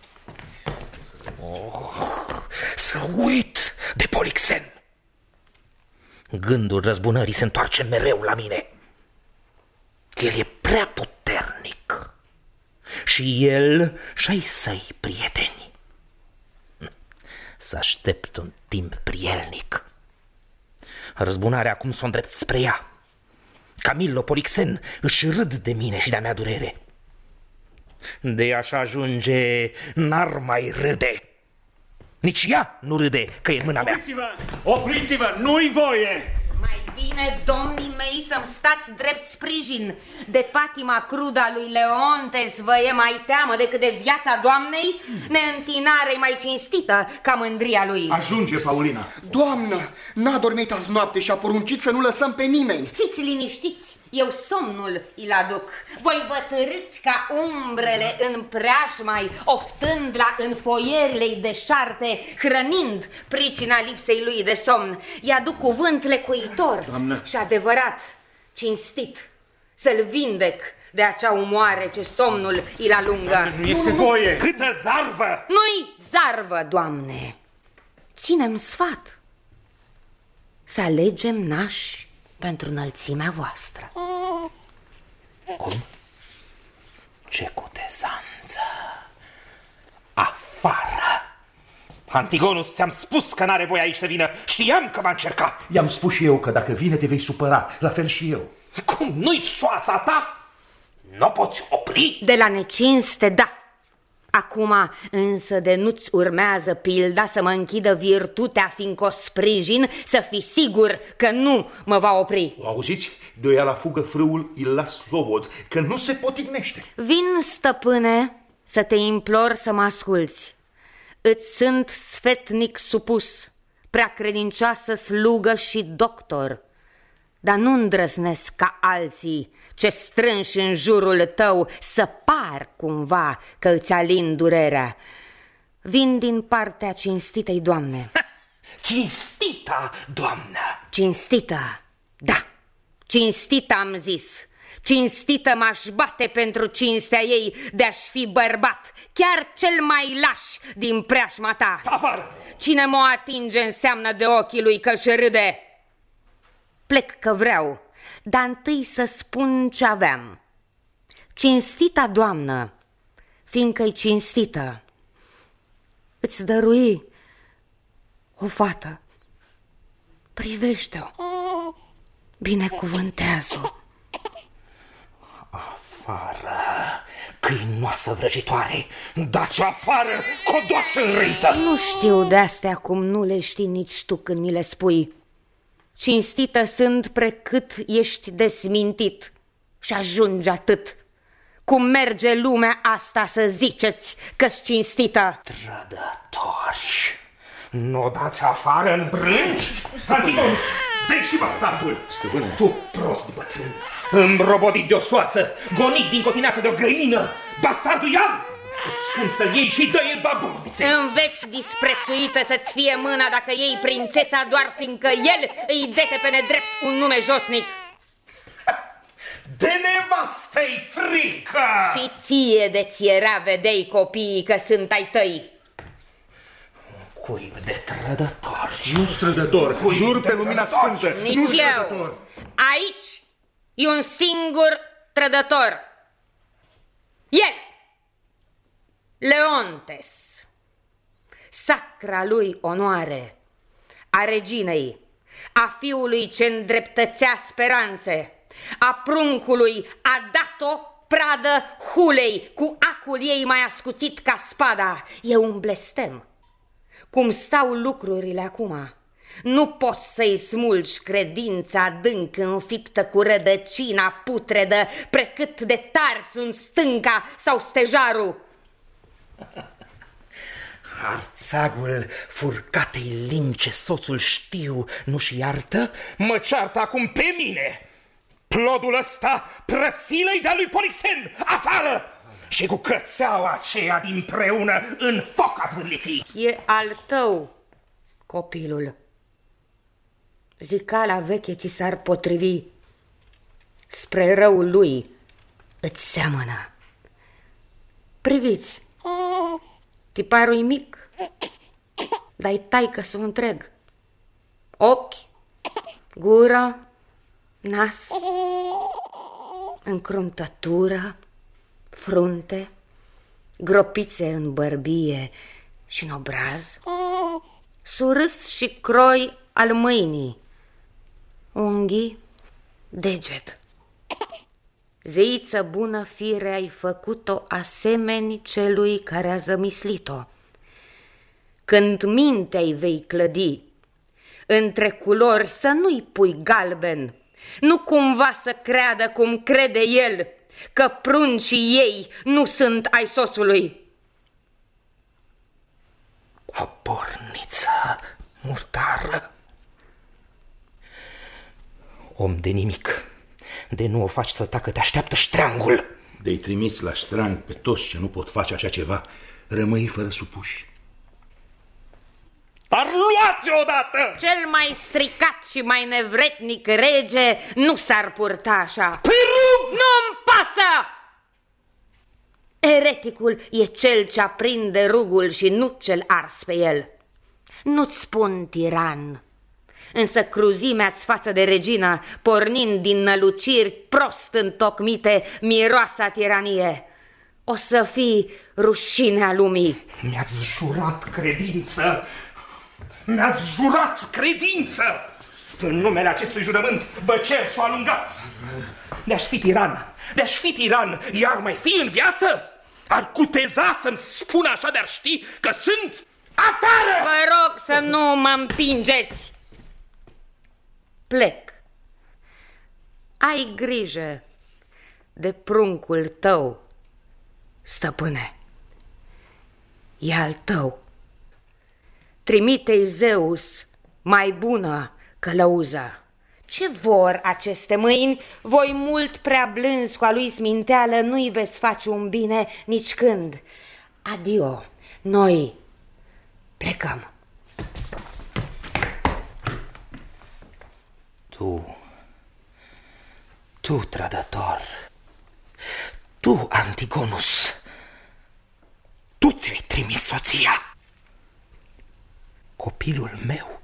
E: Oh, să uit de Polixen. Gândul răzbunării se întoarce mereu la mine. El e prea puternic și el și-ai săi prieteni. Să aștept un timp prielnic. Răzbunarea acum s-o îndrept spre ea. Camillo Polixen își râd de mine și de-a mea durere. De așa ajunge, n-ar mai râde. Nici ea nu râde că e în mâna mea.
J: Opriți-vă! Opriți-vă! Nu-i voie!
L: Mai bine, domnii mei, să-mi stați drept sprijin. De patima crudă a lui Leontes vă e mai teamă decât de viața doamnei? Neîntinare mai cinstită ca mândria lui.
K: Ajunge, Paulina.
M: Doamnă, n-a dormit azi noapte și a poruncit să nu lăsăm pe nimeni.
L: Fiți liniștiți, eu somnul îl aduc. Voi vă târâți ca umbrele în preajmai, oftând la înfoierile deșarte, hrănind pricina lipsei lui de somn. I-aduc cuvânt lecuitor
J: Doamnă.
L: și adevărat, cinstit, să-l vindec de acea umoare ce somnul îl alungă.
J: Nu este voie!
E: Câtă zarvă!
L: Nu-i zarvă, Doamne! Ținem sfat să alegem nași pentru înălțimea voastră.
E: Cum? Ce cutezanță! Afară! Antigonus, ți-am spus că n-are voie aici să vină. Știam că va încerca.
K: I-am spus și eu că dacă vine te vei supăra, la fel și eu.
E: Cum, nu-i soața ta? Nu poți opri?
L: De la necinste, da. Acum însă de nu-ți urmează pilda să mă închidă virtutea, fiindcă o sprijin, să fii sigur că nu mă va opri.
K: O auziți? De ea la fugă frâul îl las slobod, că nu se potignește.
L: Vin, stăpâne, să te implor să mă asculți. Îți sunt sfetnic supus, prea credincioasă slugă și doctor, dar nu îndrăznesc ca alții ce strânși în jurul tău să par cumva că îți alin durerea. Vin din partea cinstitei doamne.
E: Cinstita, doamnă!
L: Cinstită, da, cinstită am zis. Cinstită m-aș bate pentru cinstea ei de-aș fi bărbat, chiar cel mai laș din preajma ta.
E: Afară!
L: Cine mă atinge înseamnă de ochii lui că-și râde. Plec că vreau, dar întâi să spun ce aveam. Cinstita doamnă, fiindcă-i cinstită, îți dărui o fată Privește-o. Binecuvântează-o.
E: Afară, câinoasă vrăjitoare! Dați-o afară, codoață înrăită!
L: Nu știu de-astea cum nu le știi nici tu când mi le spui. Cinstită sunt precât ești desmintit. Și ajunge atât. Cum merge lumea asta să ziceți că-s cinstită?
E: Trădători! N-o dați afară în brânci? Antigonus, dă-i și bastardul!
K: Stăpâne.
E: Tu, prost bătrân, îmbrobodit de o soață, gonit din cotineață de o găină, bastardul ia! Spun să-l iei și dă-i baburnițe!
L: Înveți disprețuită să-ți fie mâna dacă iei prințesa doar fiindcă el îi dete pe nedrept un nume josnic.
E: De nevastă-i frică!
L: Și ție de-ți era vedei copiii că sunt ai tăi.
E: Cuib de trădători.
K: Nu strădător, jur pe lumina sfântă.
L: Nici eu. Aici e un singur trădător. El, Leontes, sacra lui onoare, a reginei, a fiului ce îndreptățea speranțe, a pruncului a dat-o pradă hulei, cu acul ei mai ascuțit ca spada. E un blestem. Cum stau lucrurile acum, nu poți să-i smulgi credința adânc înfiptă cu rădăcina putredă, precât de tari sunt stânca sau stejarul.
E: Arțagul furcatei limbi ce soțul știu nu-și iartă, mă ceartă acum pe mine. Plodul ăsta prăsilă-i de-a lui Polixen, afară! Și cu cățeaua aceea dinpreună în foc a zvârliții.
L: E al tău, copilul. Zicala veche ți s-ar potrivi. Spre răul lui îți seamănă. Priviți, tiparul-i mic, dar-i taică-s un întreg. Ochi, gură, nas, încruntătură, frunte, gropițe în bărbie și în obraz, surâs și croi al mâinii, unghii, deget. Zeiță bună fire, ai făcut-o asemeni celui care a zămislit-o. Când mintea-i vei clădi, între culori să nu-i pui galben, nu cumva să creadă cum crede el, că pruncii ei nu sunt ai soțului.
E: Aborniță murdară. Om de nimic, de nu o faci să tacă, te așteaptă ștreangul.
K: De-i trimiți la ștrang pe toți ce nu pot face așa ceva, rămâi fără supuși.
E: Dar luați-o odată!
L: Cel mai stricat și mai nevretnic rege nu s-ar purta așa.
E: Pirug!
L: Nu-mi pasă! Ereticul e cel ce aprinde rugul și nu cel ars pe el. Nu-ți spun tiran, însă cruzimea-ți față de regină, pornind din năluciri prost întocmite, miroasa tiranie. O să fii rușinea lumii.
E: Mi-ați jurat credință! Mi-ați jurat credință! În numele acestui jurământ vă cer să o alungați! De-aș fi tiran, de-aș fi tiran, iar mai fi în viață? Ar cuteza să-mi spună așa de-ar ști că sunt afară!
L: Vă rog să nu mă împingeți! Plec. Ai grijă de pruncul tău, stăpâne. E al tău. Trimite-i Zeus mai bună călăuză. Ce vor aceste mâini? Voi mult prea blânzi cu a lui sminteală, nu-i veți face un bine nici când. Adio, noi plecăm.
E: Tu, tu, trădător, tu, Antigonus, tu ți-ai trimis soția. Copilul meu.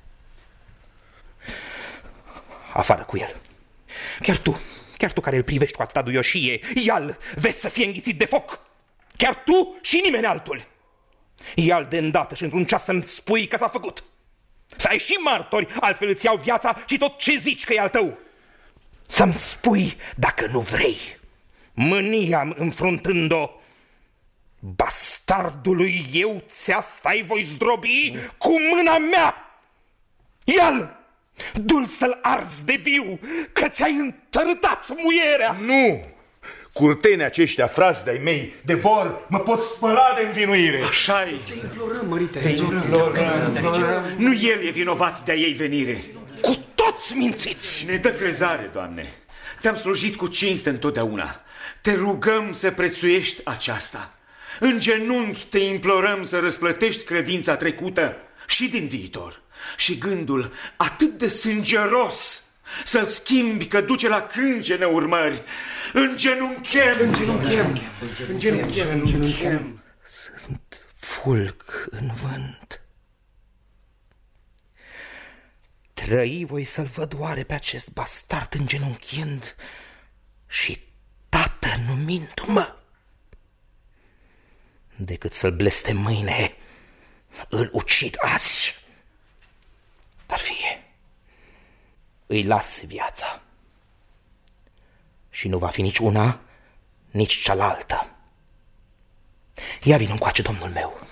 E: Afară cu el. Chiar tu, chiar tu care îl privești cu atâta duioșie, ia-l, vezi să fie înghițit de foc. Chiar tu și nimeni altul. Ia-l de îndată și într-un ceas să-mi spui că s-a făcut. Să ai și martori, altfel îți iau viața și tot ce zici că e al tău. Să-mi spui dacă nu vrei. Mânia înfruntând-o, bastardului eu ți-asta-i voi zdrobi cu mâna mea. Ia-l, du-l să-l arzi de viu, că ți-ai întărâtat muierea.
K: Nu! Curtenii aceștia, frați de-ai mei, de vor, mă pot spăla de învinuire.
J: Așa-i.
M: Te implorăm, mărite.
J: Te implorăm. Nu el e vinovat de-a ei venire.
E: Cu toți mințiți.
J: Ne dă crezare, Doamne. Te-am slujit cu cinste întotdeauna. Te rugăm să prețuiești aceasta. În genunchi te implorăm să răsplătești credința trecută și din viitor. Și gândul atât de sângeros să-l schimbi, că duce la crângene urmări. Îngenunchem!
M: Îngenunchem!
J: Îngenunchem! Îngenunchem!
E: Sunt fulg în vânt. Trăi voi să-l văd oare pe acest bastard îngenunchind și tată numindu-mă, decât să-l blestem mâine, îl ucid azi. Dar fie, îi las viața și nu va fi nici una, nici cealaltă. Ia vino încoace, domnul meu.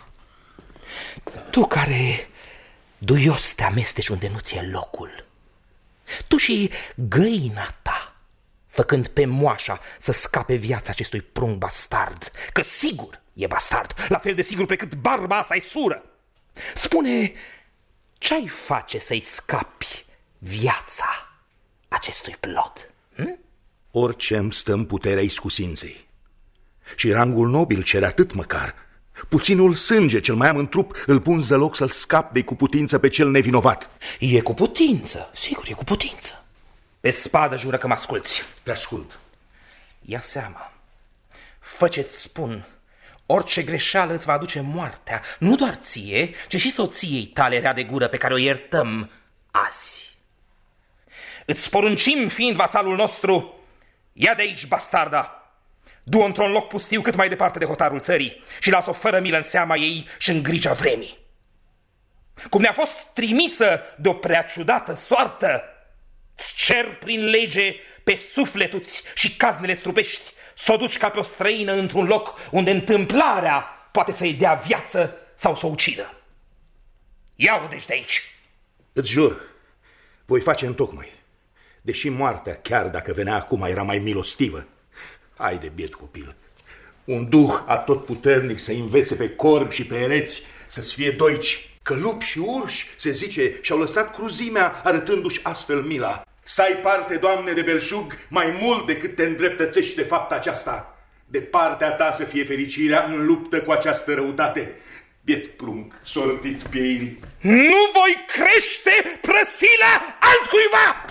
E: Tu care duios te amesteci unde nu ți-e locul. Tu și găina ta, făcând pe moașa să scape viața acestui prunc bastard, că sigur e bastard, la fel de sigur pe cât barba asta e sură. Spune, ce-ai face să-i scapi viața acestui plod? Hm?
K: Orice îmi stă în puterea iscusinței. Și rangul nobil cere atât măcar. Puținul sânge cel mai am în trup îl pun zăloc să-l scap de cu putință pe cel nevinovat.
E: E cu putință, sigur, e cu putință. Pe spadă jură că mă asculți.
K: Te ascult.
E: Ia seama, fă ce-ți spun, orice greșeală îți va aduce moartea, nu doar ție, ci și soției tale rea de gură pe care o iertăm azi. Îți poruncim, fiind vasalul nostru, ia de aici bastarda, du-o într-un loc pustiu cât mai departe de hotarul țării și las-o fără milă în seama ei și în grija vremii. Cum ne-a fost trimisă de o prea ciudată soartă, îți cer prin lege pe sufletuți și caznele strupești să o duci ca pe o străină într-un loc unde întâmplarea poate să-i dea viață sau să o ucidă. Ia-o deci de aici.
K: Îți jur, voi face întocmai. Deși moartea, chiar dacă venea acum, era mai milostivă. Hai de biet copil. Un duh atotputernic să învețe pe corbi și pe ereți să-ți fie doici. Că lupi și urși, se zice, și-au lăsat cruzimea arătându-și astfel mila. Să ai parte, Doamne, de belșug mai mult decât te îndreptățești de fapta aceasta. De partea ta să fie fericirea în luptă cu această răutate. Biet prunc, sortit pieirii.
E: Nu voi crește prăsila altcuiva!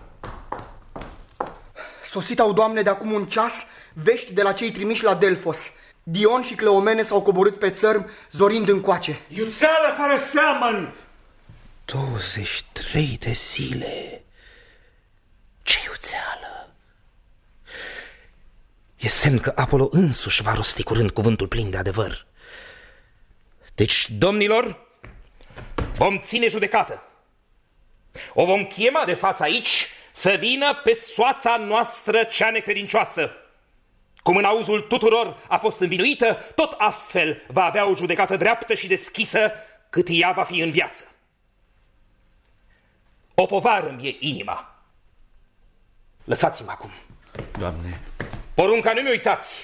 M: Sosit au, Doamne, de acum un ceas vești de la cei trimiși la Delfos. Dion și Cleomene s-au coborât pe țărm, zorind încoace.
J: Iuțeală fără seamăn!
E: douăzeci și trei de zile. Ce iuțeală! E semn că Apollo însuși va rosti curând cuvântul plin de adevăr. Deci, domnilor, vom ține judecată. O vom chema de față aici să vină pe soața noastră cea necredincioasă. Cum în auzul tuturor a fost învinuită, tot astfel va avea o judecată dreaptă și deschisă cât ea va fi în viață. O povară mi-e inima. Lăsați-mă acum.
J: Doamne.
E: Porunca nu mi uitați.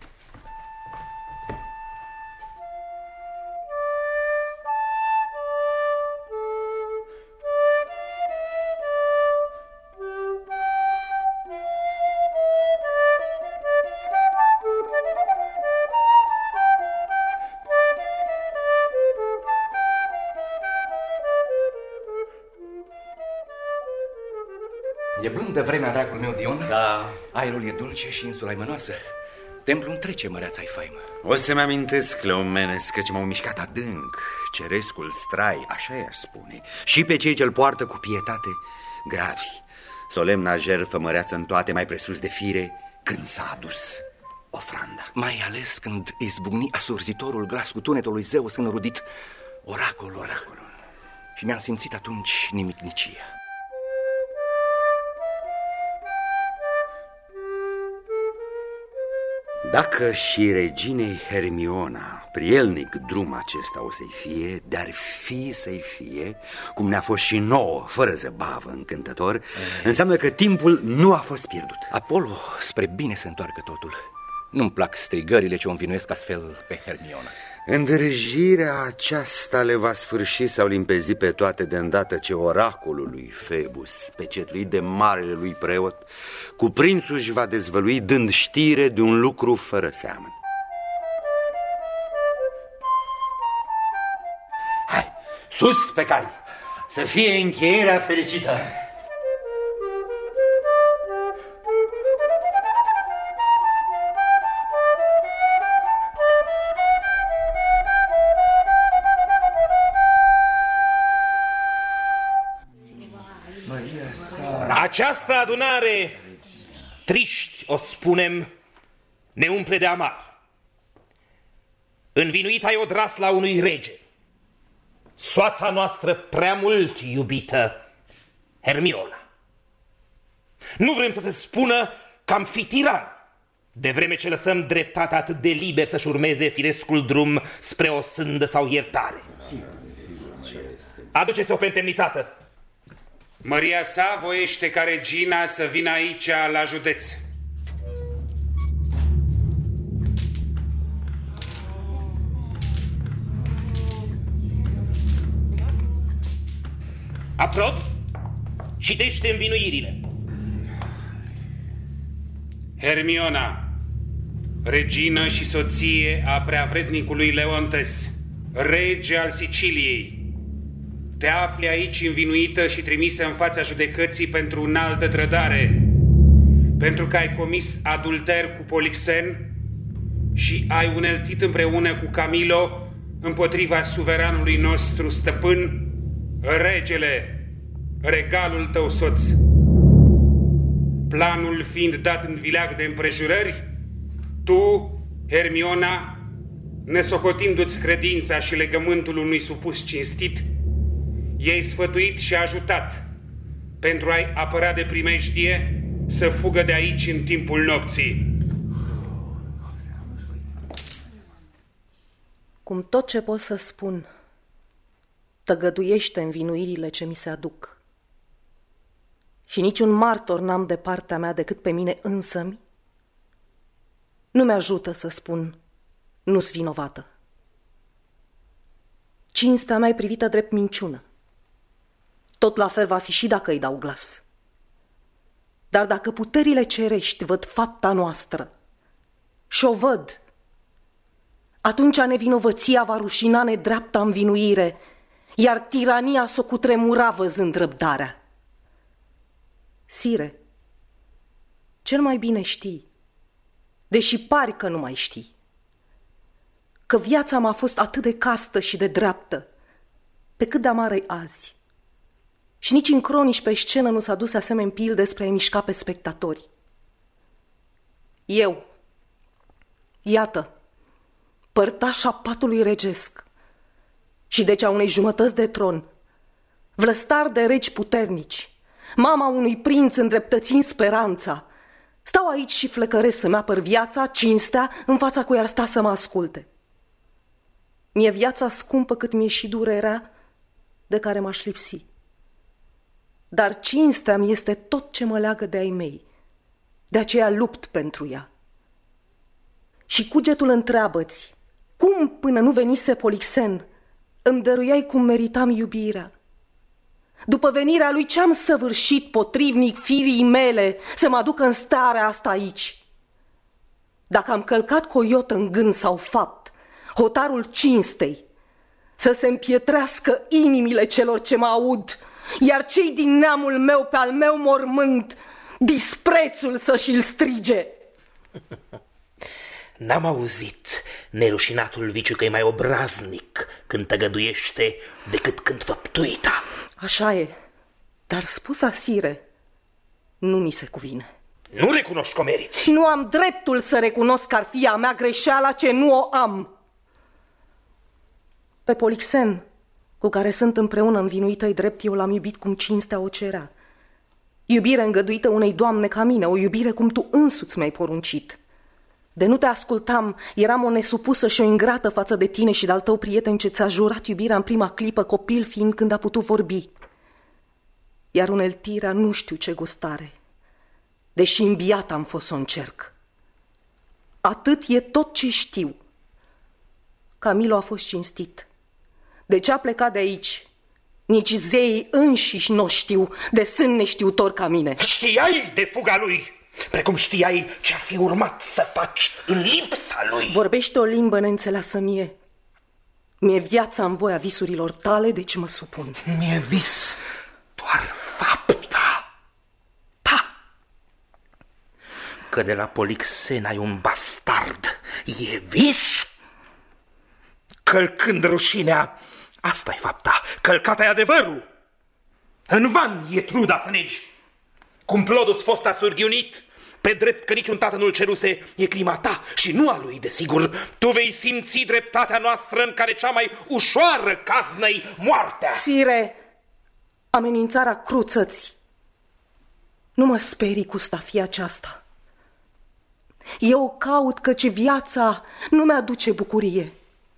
N: E blândă vremea, dragul meu, Dion. Da. Aerul e dulce și insula e mănoasă. Templul întrece măreața-i faimă.
O: O să-mi amintesc, Cleomenes, căci m-au mișcat adânc. Cerescul strai, așa i-aș spune. Și pe cei ce-l poartă cu pietate gravi. Solemna jertfă măreață în toate, mai presus de fire, când s-a adus ofranda.
N: Mai ales când izbucni asurzitorul glas cu tunetul lui Zeus înrudit, oracolul. Oracolul. și mi-am simțit atunci nimicnicia.
O: Dacă și reginei Hermiona prielnic drum acesta o să-i fie, de-ar fi să-i fie, cum ne-a fost și nouă, fără zăbavă, încântător, înseamnă că timpul nu a fost pierdut.
N: Apollo, spre bine se întoarcă totul. Nu-mi plac strigările ce o învinuiesc astfel pe Hermiona.
O: Îndrăjirea aceasta le va sfârși sau limpezi pe toate de îndată ce oracolul lui Phoebus, pecetuit de marele lui preot, cu prințul își va dezvălui dând știre de un lucru fără seamăn. Hai, sus pe cai, să fie încheierea fericită!
E: Această adunare, triști o spunem, ne umple de amar. Învinuita e odrasla unui rege, soața noastră prea mult iubită, Hermiona. Nu vrem să se spună că am fi tiran, de vreme ce lăsăm dreptatea atât de liber să-și urmeze firescul drum spre o sândă sau iertare. Aduceți-o pe întemnițată.
A: Măria sa voiește ca regina să vină aici la județ.
E: Aprob, citește învinuirile.
A: Hermiona, regină și soție a preavrednicului Leontes, rege al Siciliei, te afli aici învinuită și trimisă în fața judecății pentru înaltă trădare, pentru că ai comis adulter cu Polixen și ai uneltit împreună cu Camilo împotriva suveranului nostru stăpân, regele, regalul tău soț. Planul fiind dat în vileag de împrejurări, tu, Hermiona, nesocotindu-ți credința și legământul unui supus cinstit, i-ai sfătuit și ajutat pentru a-i apăra de primejdie să fugă de aici în timpul nopții.
F: Cum tot ce pot să spun, tăgăduiește învinuirile ce mi se aduc. Și niciun martor n-am de partea mea decât pe mine însămi, nu mi-ajută să spun nu-s vinovată. Cinstea mea e privită drept minciună. Tot la fel va fi și dacă îi dau glas. Dar dacă puterile cerești văd fapta noastră și o văd, atunci nevinovăția va rușina nedreapta învinuire, iar tirania s-o cutremura văzând răbdarea. Sire, cel mai bine știi, deși pari că nu mai știi, că viața m-a fost atât de castă și de dreaptă, pe cât de amară-i azi. Și nici în cronici pe scenă nu s-a dus asemenea pil despre a-i mișca pe spectatori. Eu, iată, părtașa patului regesc și deci a unei jumătăți de tron, vlăstar de regi puternici, mama unui prinț îndreptățind speranța, stau aici și flecăresc să-mi apăr viața, cinstea, în fața cui ar sta să mă asculte. Mie viața scumpă cât mi-e și durerea de care m-aș lipsi. Dar cinstea-mi este tot ce mă leagă de ai mei, de aceea lupt pentru ea. Și cugetul întreabă-ți, cum până nu venise Polixen îmi dăruiai cum meritam iubirea? După venirea lui ce-am săvârșit potrivnic firii mele să mă aducă în starea asta aici? Dacă am călcat coiotă în gând sau fapt, hotarul cinstei, să se împietrească inimile celor ce mă aud, iar cei din neamul meu pe al meu mormânt disprețul să-și-l strige.
E: N-am auzit nerușinatul viciu că e mai obraznic când tăgăduiește decât când făptuita.
F: Așa e, dar spusa sire nu mi se cuvine.
E: Nu recunoști că o meriți.
F: Nu am dreptul să recunosc că ar fi a mea greșeala ce nu o am. Pe Polixen cu care sunt împreună învinuită-i drept, eu l-am iubit cum cinstea o cerea. Iubire îngăduită unei doamne ca mine, o iubire cum tu însuți mi-ai poruncit. De nu te ascultam, eram o nesupusă și o ingrată față de tine și de-al tău prieten ce ți-a jurat iubirea în prima clipă, copil fiind când a putut vorbi. Iar uneltirea nu știu ce gustare, deși îmbiat am fost să o încerc. Atât e tot ce știu. Camilo a fost cinstit. De ce a plecat de aici? Nici zeii înșiși n-o știu, de sân neștiutor ca mine.
E: Știai de fuga lui, precum știai ce-ar fi urmat să faci în lipsa lui.
F: Vorbește o limbă neînțeleasă mie. Mi-e viața în voia visurilor tale, deci mă supun.
E: Mi-e vis doar fapta ta. Că de la Polixena ai un bastard, e vis? Călcând rușinea, asta-i fapta, călcat ai adevărul. În van e truda să negi. Cumplodul-ți fost asurghiunit, pe drept că niciun tată nu-l ceruse, e clima ta și nu a lui, desigur. Tu vei simți dreptatea noastră în care cea mai ușoară caznă-i moartea.
F: Sire, amenințarea cruță-ți. Nu mă sperii cu stafia aceasta. Eu caut căci viața nu mi-aduce bucurie.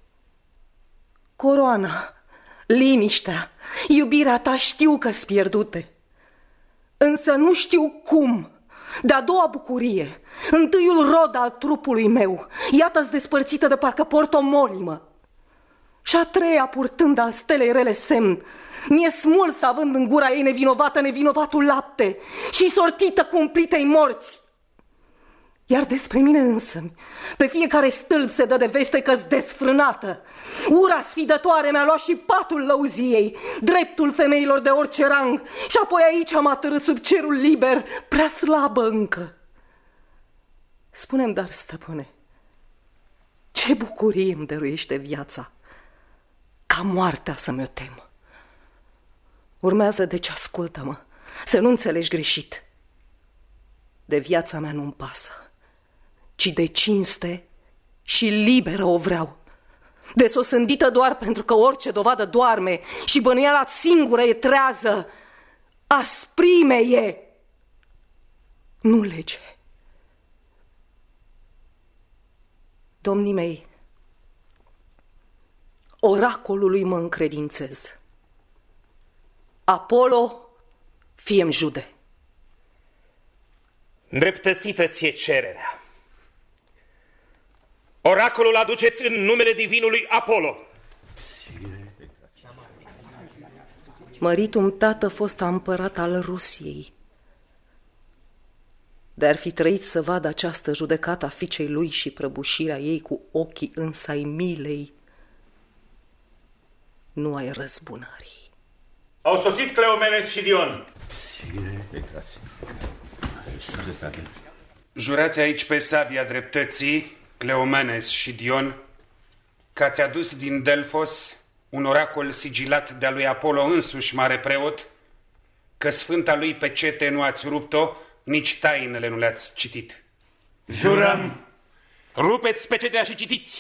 F: Coroana, liniștea, iubirea ta știu că-s pierdute. Însă nu știu cum. De-a doua bucurie, întâiul rod al trupului meu, iată-ți despărțită de parcă port o molimă. Și a treia, purtând al stelei rele semn, mi-e smuls având în gura ei nevinovată nevinovatul lapte și sortită cumplitei morți. Iar despre mine însămi, pe fiecare stâlp se dă de veste că-s desfrânată. Ura sfidătoare mi-a luat și patul lăuziei, dreptul femeilor de orice rang, și apoi aici am atârât sub cerul liber, prea slabă încă. Spune-mi dar, stăpâne, ce bucurie îmi dăruiește viața, ca moartea să mi-o tem. Urmează deci, ascultă-mă, să nu înțelegi greșit. De viața mea nu-mi pasă, ci de cinste și liberă o vreau. De sosândită doar pentru că orice dovadă doarme și bănuiala singură e trează. Asprime e, nu lege. Domnii mei, oracolului mă încredințez. Apollo fie-mi jude.
E: Îndreptățită ție cererea. Oracolul aduceți în numele divinului Apollo.
F: Măritum tată fosta împărat al Rusiei. De-ar fi trăit să vadă această judecată a fiicei lui și prăbușirea ei cu ochii însă-ai milei, nu ai răzbunării.
C: Au sosit Cleomenes și Dion.
A: Jurați aici pe sabia dreptății, Cleomenes și Dion, că ați adus din Delfos un oracol sigilat de-a lui Apollo însuși, mare preot, că sfânta lui pecete nu ați rupt-o, nici tainele nu le-ați citit.
E: Jurăm! Rupeți pecetea și citiți!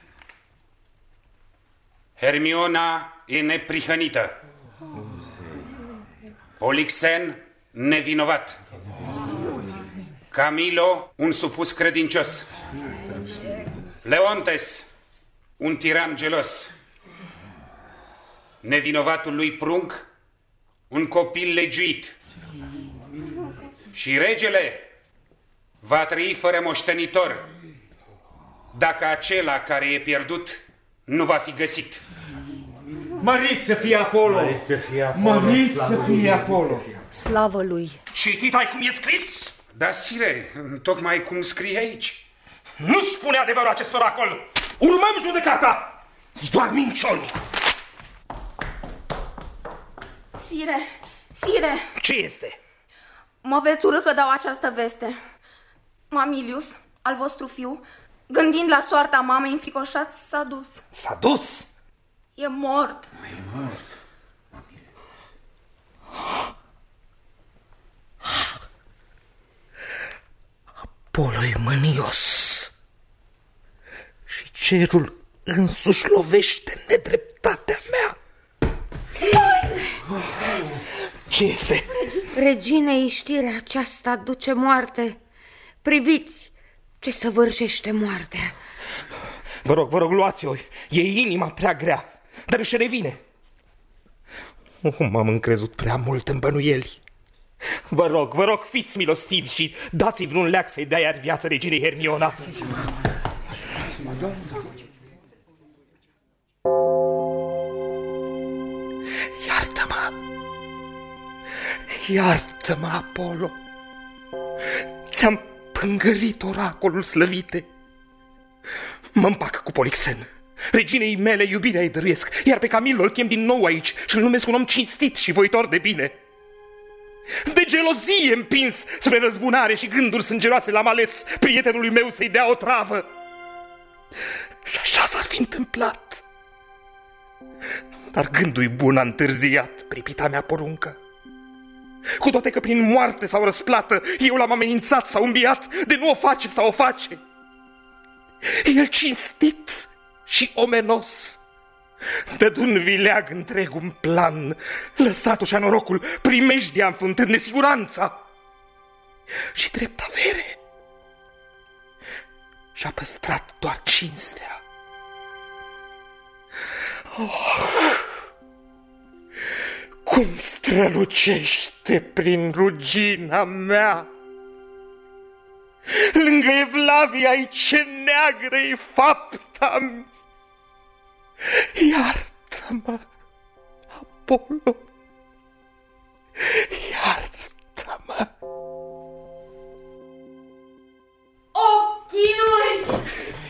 A: Hermiona e neprihănită. Polixen nevinovat. Camilo un supus credincios. Leontes un tiran gelos. Nevinovatul lui Prunc un copil legiuit. Și regele va trăi fără moștenitor dacă acela care e pierdut nu va fi găsit.
J: Mărit să fie Apollo!
K: Mărit să fie Apollo!
J: Mărit să fie Apollo!
F: Slavă lui!
E: Citit ai cum e scris?
A: Da, sire, tocmai cum scrie aici.
E: Nu spune adevărul acest oracol! Urmăm judecata! Doar minciuni!
I: Sire, sire!
E: Ce este?
I: Mă veți urâ că dau această veste. Mamilius, al vostru fiu, gândind la soarta mamei înfricoșat, s-a dus.
E: S-a dus?
I: E mort.
E: E mort. Apollo e mânios și cerul însuși lovește nedreptatea mea.
L: Ce este? Reginei știrea aceasta duce moarte. Priviți ce săvârșește moartea.
E: Vă rog, vă rog, luați-o. E inima prea grea, dar își revine. Oh, m-am încrezut prea mult în bănuieli. Vă rog, vă rog, fiți milostivi și dați-i vreun leac să-i dea iar viață reginei Hermiona. Iartă-mă! Iartă-mă, Apollo! Ți-am pângărit oracolul slăvite. Mă împac cu Polixen. Reginei mele iubirea îi dăruiesc, iar pe Camillo îl chem din nou aici și îl numesc un om cinstit și voitor de bine. De gelozie împins spre răzbunare și gânduri sângeroase l-am ales prietenului meu să-i dea o travă. Și așa s-ar fi întâmplat. Dar gândul-i bun a întârziat, pripita mea poruncă. Cu toate că prin moarte sau răsplată eu l-am amenințat sau îmbiat de nu o face sau o face. El cinstit și omenos dădu-n vileag întreg un plan, lăsat-o și-a norocul primejdia înfruntând nesiguranța și drept avere și-a păstrat doar cinstea. Oh, cum strălucește prin rugina mea! Lângă Evlavia-i ce neagră-i fapta-mi! Iartă-mă, Apollo! Iartă-mă!
L: Ochinuri!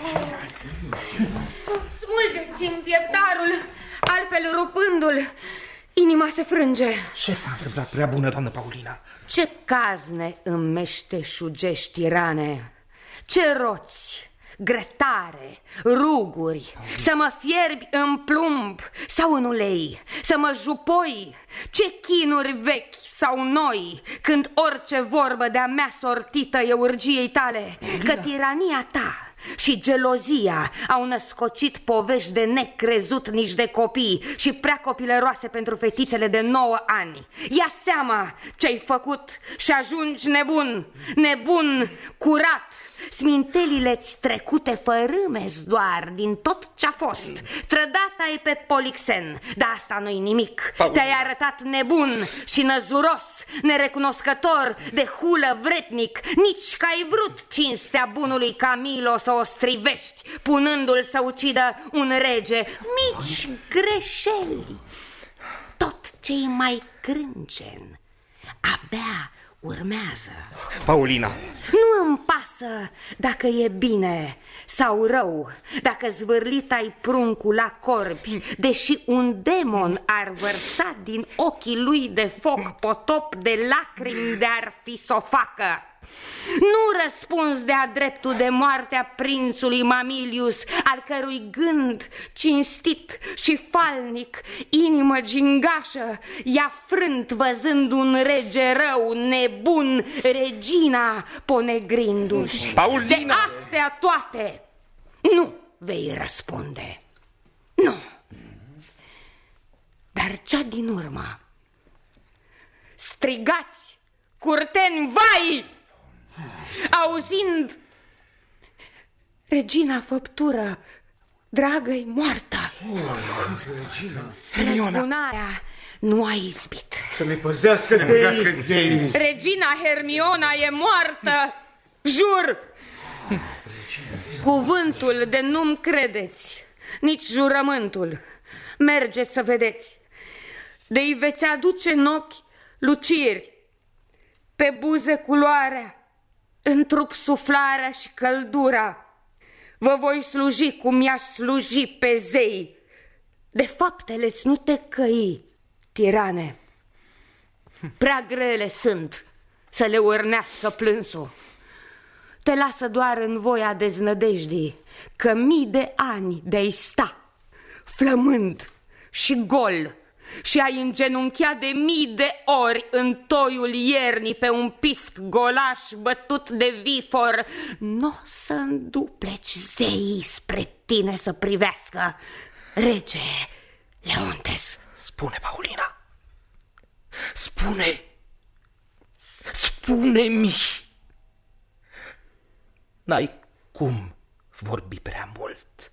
L: Smulgeți-mi pieptarul, altfel rupându-l, inima se frânge.
E: Ce s-a întâmplat, prea bună, doamnă Paulina?
L: Ce cazne îmi meșteșugești, tirane? Ce roți, grătare, ruguri, să mă fierbi în plumb sau în ulei, să mă jupoi, ce chinuri vechi sau noi, când orice vorbă de-a mea sortită e urgiei tale, că tirania ta și gelozia au născocit povești de necrezut nici de copii și prea copilăroase pentru fetițele de nouă ani. Ia seama ce-ai făcut și ajungi nebun, nebun, curat. Smintelile-ți trecute fărâmezi doar din tot ce-a fost. Trădat ai pe Polixen, dar asta nu-i nimic. Te-ai arătat nebun și năzuros, nerecunoscător, de hulă vretnic. Nici că ai vrut cinstea bunului Camillo să o strivești, punându-l să ucidă un rege. Mici greșeli, tot ce-i mai crâncen abia urmează.
E: Paulina,
L: nu îmi pasă dacă e bine sau rău, dacă zvârlit ai pruncul la corbi, deși un demon ar vărsa din ochii lui de foc potop de lacrimi de-ar fi s-o facă. Nu răspunzi de-a dreptul de moartea prințului Mamilius, al cărui gând cinstit și falnic, inimă gingașă, i-a frânt văzând un rege rău, nebun, regina ponegrindu-și.
E: Paulina!
L: De astea toate nu vei răspunde. Nu. Dar cea din urmă, strigați, curteni, vai! Auzind regina făptură, dragă-i moartă. Răzbunarea nu a izbit.
J: Să ne păzească zeii.
L: Regina Hermiona e moartă, jur. Cuvântul de nu-mi credeți, nici jurământul. Mergeți să vedeți. De-i veți aduce în ochi luciri, pe buze culoarea, în trup suflarea și căldura. Vă voi sluji cum i-aș sluji pe zei. De faptele-ți nu te căi, tirane. Prea grele sunt să le urnească plânsul. Te lasă doar în voia deznădejdii, că mii de ani de-ai sta flămând și gol și ai îngenunchiat de mii de ori în toiul iernii pe un pisc golaș bătut de vifor. N-o să îndupleci zeii spre tine să privească, rege Leontes.
E: Spune, Paulina,
K: Spune, spune-mi.
E: N-ai cum vorbi prea mult.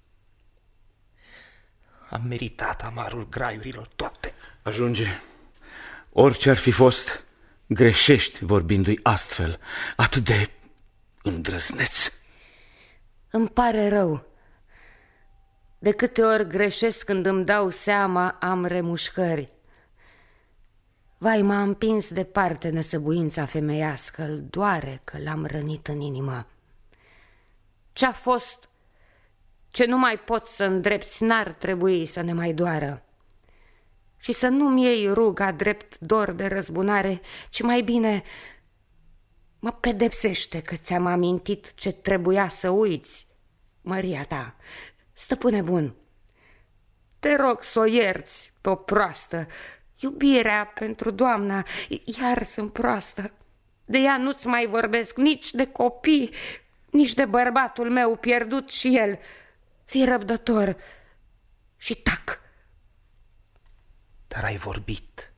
E: Am meritat amarul graiurilor toate.
J: Ajunge. Orice ar fi fost, greșești vorbindu-i astfel, atât de îndrăzneț.
L: Îmi pare rău. De câte ori greșesc când îmi dau seama, am remușcări. Vai, m-a împins departe năsăbuința femeiască, îl doare că l-am rănit în inimă. Ce-a fost, ce nu mai poți să îndrepți, n-ar trebui să ne mai doară. Și să nu-mi iei ruga drept dor de răzbunare, ci mai bine mă pedepsește că ți-am amintit ce trebuia să uiți, măria ta. Stăpâne bun, te rog să o ierți pe o proastă. Iubirea pentru doamna, iar sunt proastă. De ea nu-ți mai vorbesc, nici de copii, nici de bărbatul meu pierdut și el. Fii răbdător și tac.
E: Dar ai vorbit.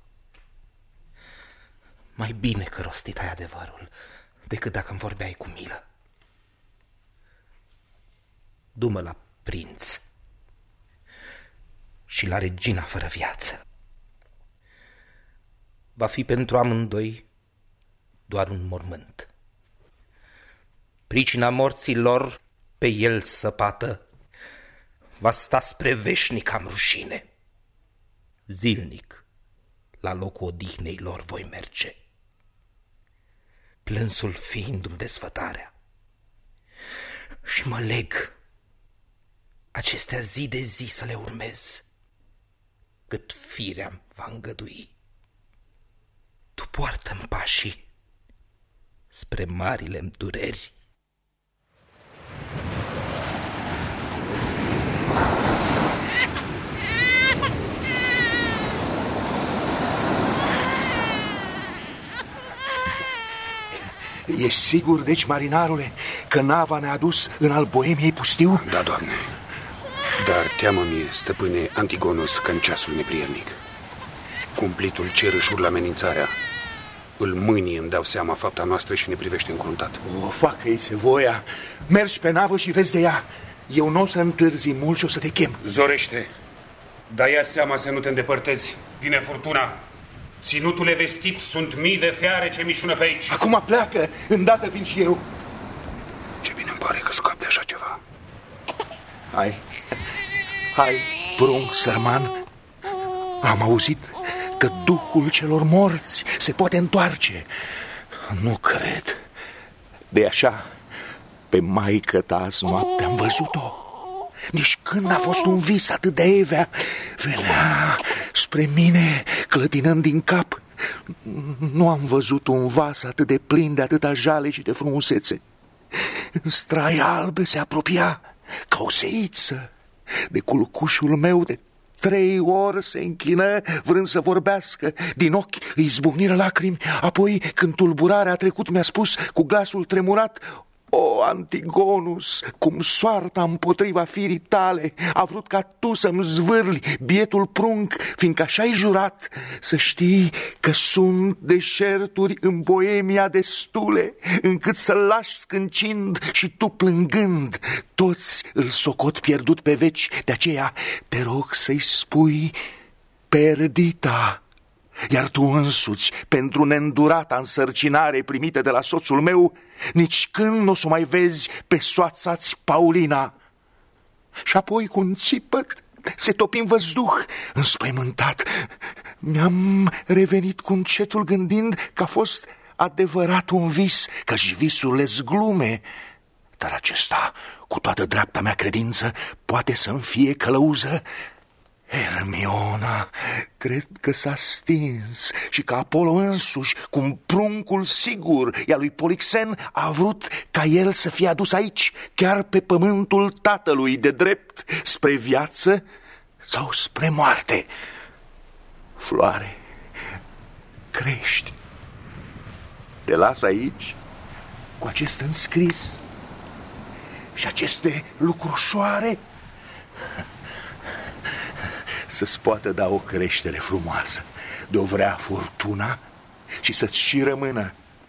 E: Mai bine că rostit ai adevărul decât dacă îmi vorbeai cu milă. Du-mă la prinț și la regina fără viață. Va fi pentru amândoi doar un mormânt. Pricina morții lor pe el săpată va sta spre veșnic am rușine. Zilnic la locul odihnei lor voi merge, plânsul fiindu-mi desfătarea, și mă leg acestea zi de zi să le urmez, cât firea va îngădui. Tu poartă-mi pașii spre marile-mi dureri.
K: Ești sigur, deci, marinarule, că nava ne-a dus în al Boemiei pustiu?
P: Da, doamne. Dar teamă-mi, stăpâne Antigonos, că în ceasul neprielnic cumplitul cer își urlă amenințarea. Îl mâinii îmi dau seama fapta noastră și ne privește încruntat.
K: O, facă-i se voia. Mergi pe navă și vezi de ea. Eu nu o să întârzi mult și o să te chem.
A: Zorește, dar ia seama să nu te îndepărtezi. Vine furtuna. Ținutule vestit, sunt mii de fiare ce mișună pe aici.
K: Acum pleacă, îndată vin și eu.
P: Ce bine îmi pare că scap de așa ceva.
K: Hai, hai, prunc sărman. Am auzit că duhul celor morți se poate întoarce. Nu cred. De așa, pe maică-ta azi noapte am văzut-o. Nici când a fost un vis atât de evea, venea spre mine clătinând din cap. Nu am văzut un vas atât de plin de atâta jale și de frumusețe. În strai albe se apropia ca o zeiță. De culcușul meu de trei ori se închină vrând să vorbească. Din ochi îi izbucniră lacrimi. Apoi, când tulburarea a trecut, mi-a spus cu glasul tremurat: O, Antigonus, cum soarta împotriva firii tale a vrut ca tu să-mi zvârli bietul prunc, fiindcă așa-ai jurat, să știi că sunt deșerturi în Boemia destule, încât să-l lași scâncind și tu plângând. Toți îl socot pierdut pe veci, de aceea te rog să-i spui Perdita. Iar tu însuți, pentru neîndurata însărcinare primită de la soțul meu, nici când nu o să mai vezi pe soața-ți Paulina. Și apoi, cu un țipăt, se topi în văzduh, înspăimântat. Mi-am revenit cu încetul gândind că a fost adevărat un vis, că-și visurile zglume. Dar acesta, cu toată dreapta mea credință, poate să-mi fie călăuză. Hermiona, cred că s-a stins și că Apollo însuși, cum pruncul sigur i-a lui Polixen, a vrut ca el să fie adus aici, chiar pe pământul tatălui, de drept, spre viață sau spre moarte. Floare, crești. Te las aici cu acest înscris și aceste lucrușoare. să-ți poată da o creștere frumoasă, de-o vrea furtuna și să-ți și rămână.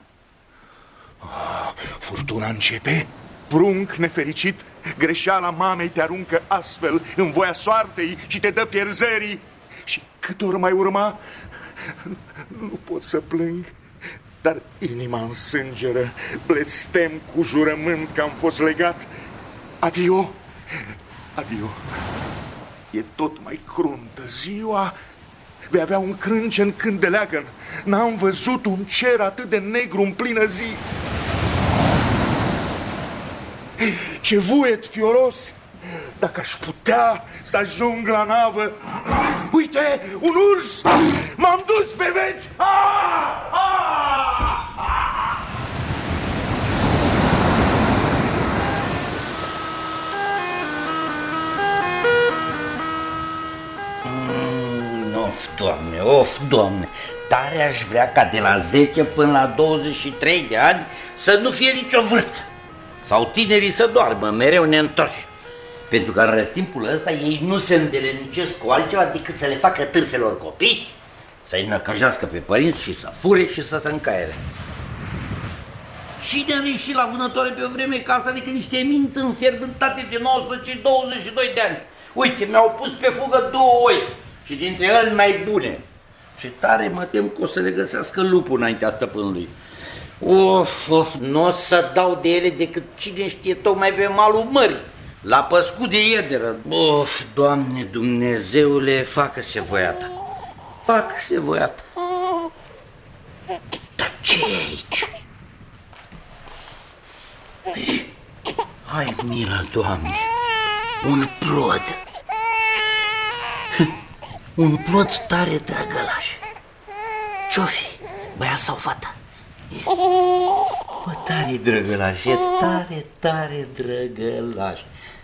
K: Oh, furtuna începe, prunc nefericit, greșeala mamei te aruncă astfel în voia soartei și te dă pierzării. Și cât ori mai urma, nu pot să plâng, dar inima îmi sângeră, blestem cu jurământ că am fost legat. Adio, adio. E tot mai cruntă ziua, vei avea un crâncen când de leagăn. N-am văzut un cer atât de negru în plină zi. Ce vuiet fioros! Dacă aș putea să ajung la navă. Uite, un urs! M-am dus pe veci! Ah! Ah!
Q: Mm, of, Doamne, of, Doamne! Tare aș vrea ca de la zece până la douăzeci și trei de ani să nu fie nicio vârstă. Sau tinerii să doarmă, mereu neîntorși. Pentru că în răstimpul ăsta ei nu se îndelenicesc cu altceva decât să le facă târfelor copii, să-i năcăjească pe părinți și să fure și să se încaiere. Cine a ieșit la vânătoare pe o vreme ca asta decât niște minți înfierbântate de nouăsprezece douăzeci și doi de ani? Uite, mi-au pus pe fugă două oi și dintre ele mai bune. Și tare mă tem că o să le găsească lupul înaintea stăpânului. Of, of, nu o să dau de ele decât cine știe tocmai pe malul mării, la păscut de iederă. Of, Doamne Dumnezeule, facă-se voia ta, facă-se voia ta. Dar ce e aici? Hai, milă, Doamne, un plod. Un plod tare drăgălaș. Ce-o fi, băiat sau fata? Bă, tare drăgălaș, e tare, tare drăgălaș.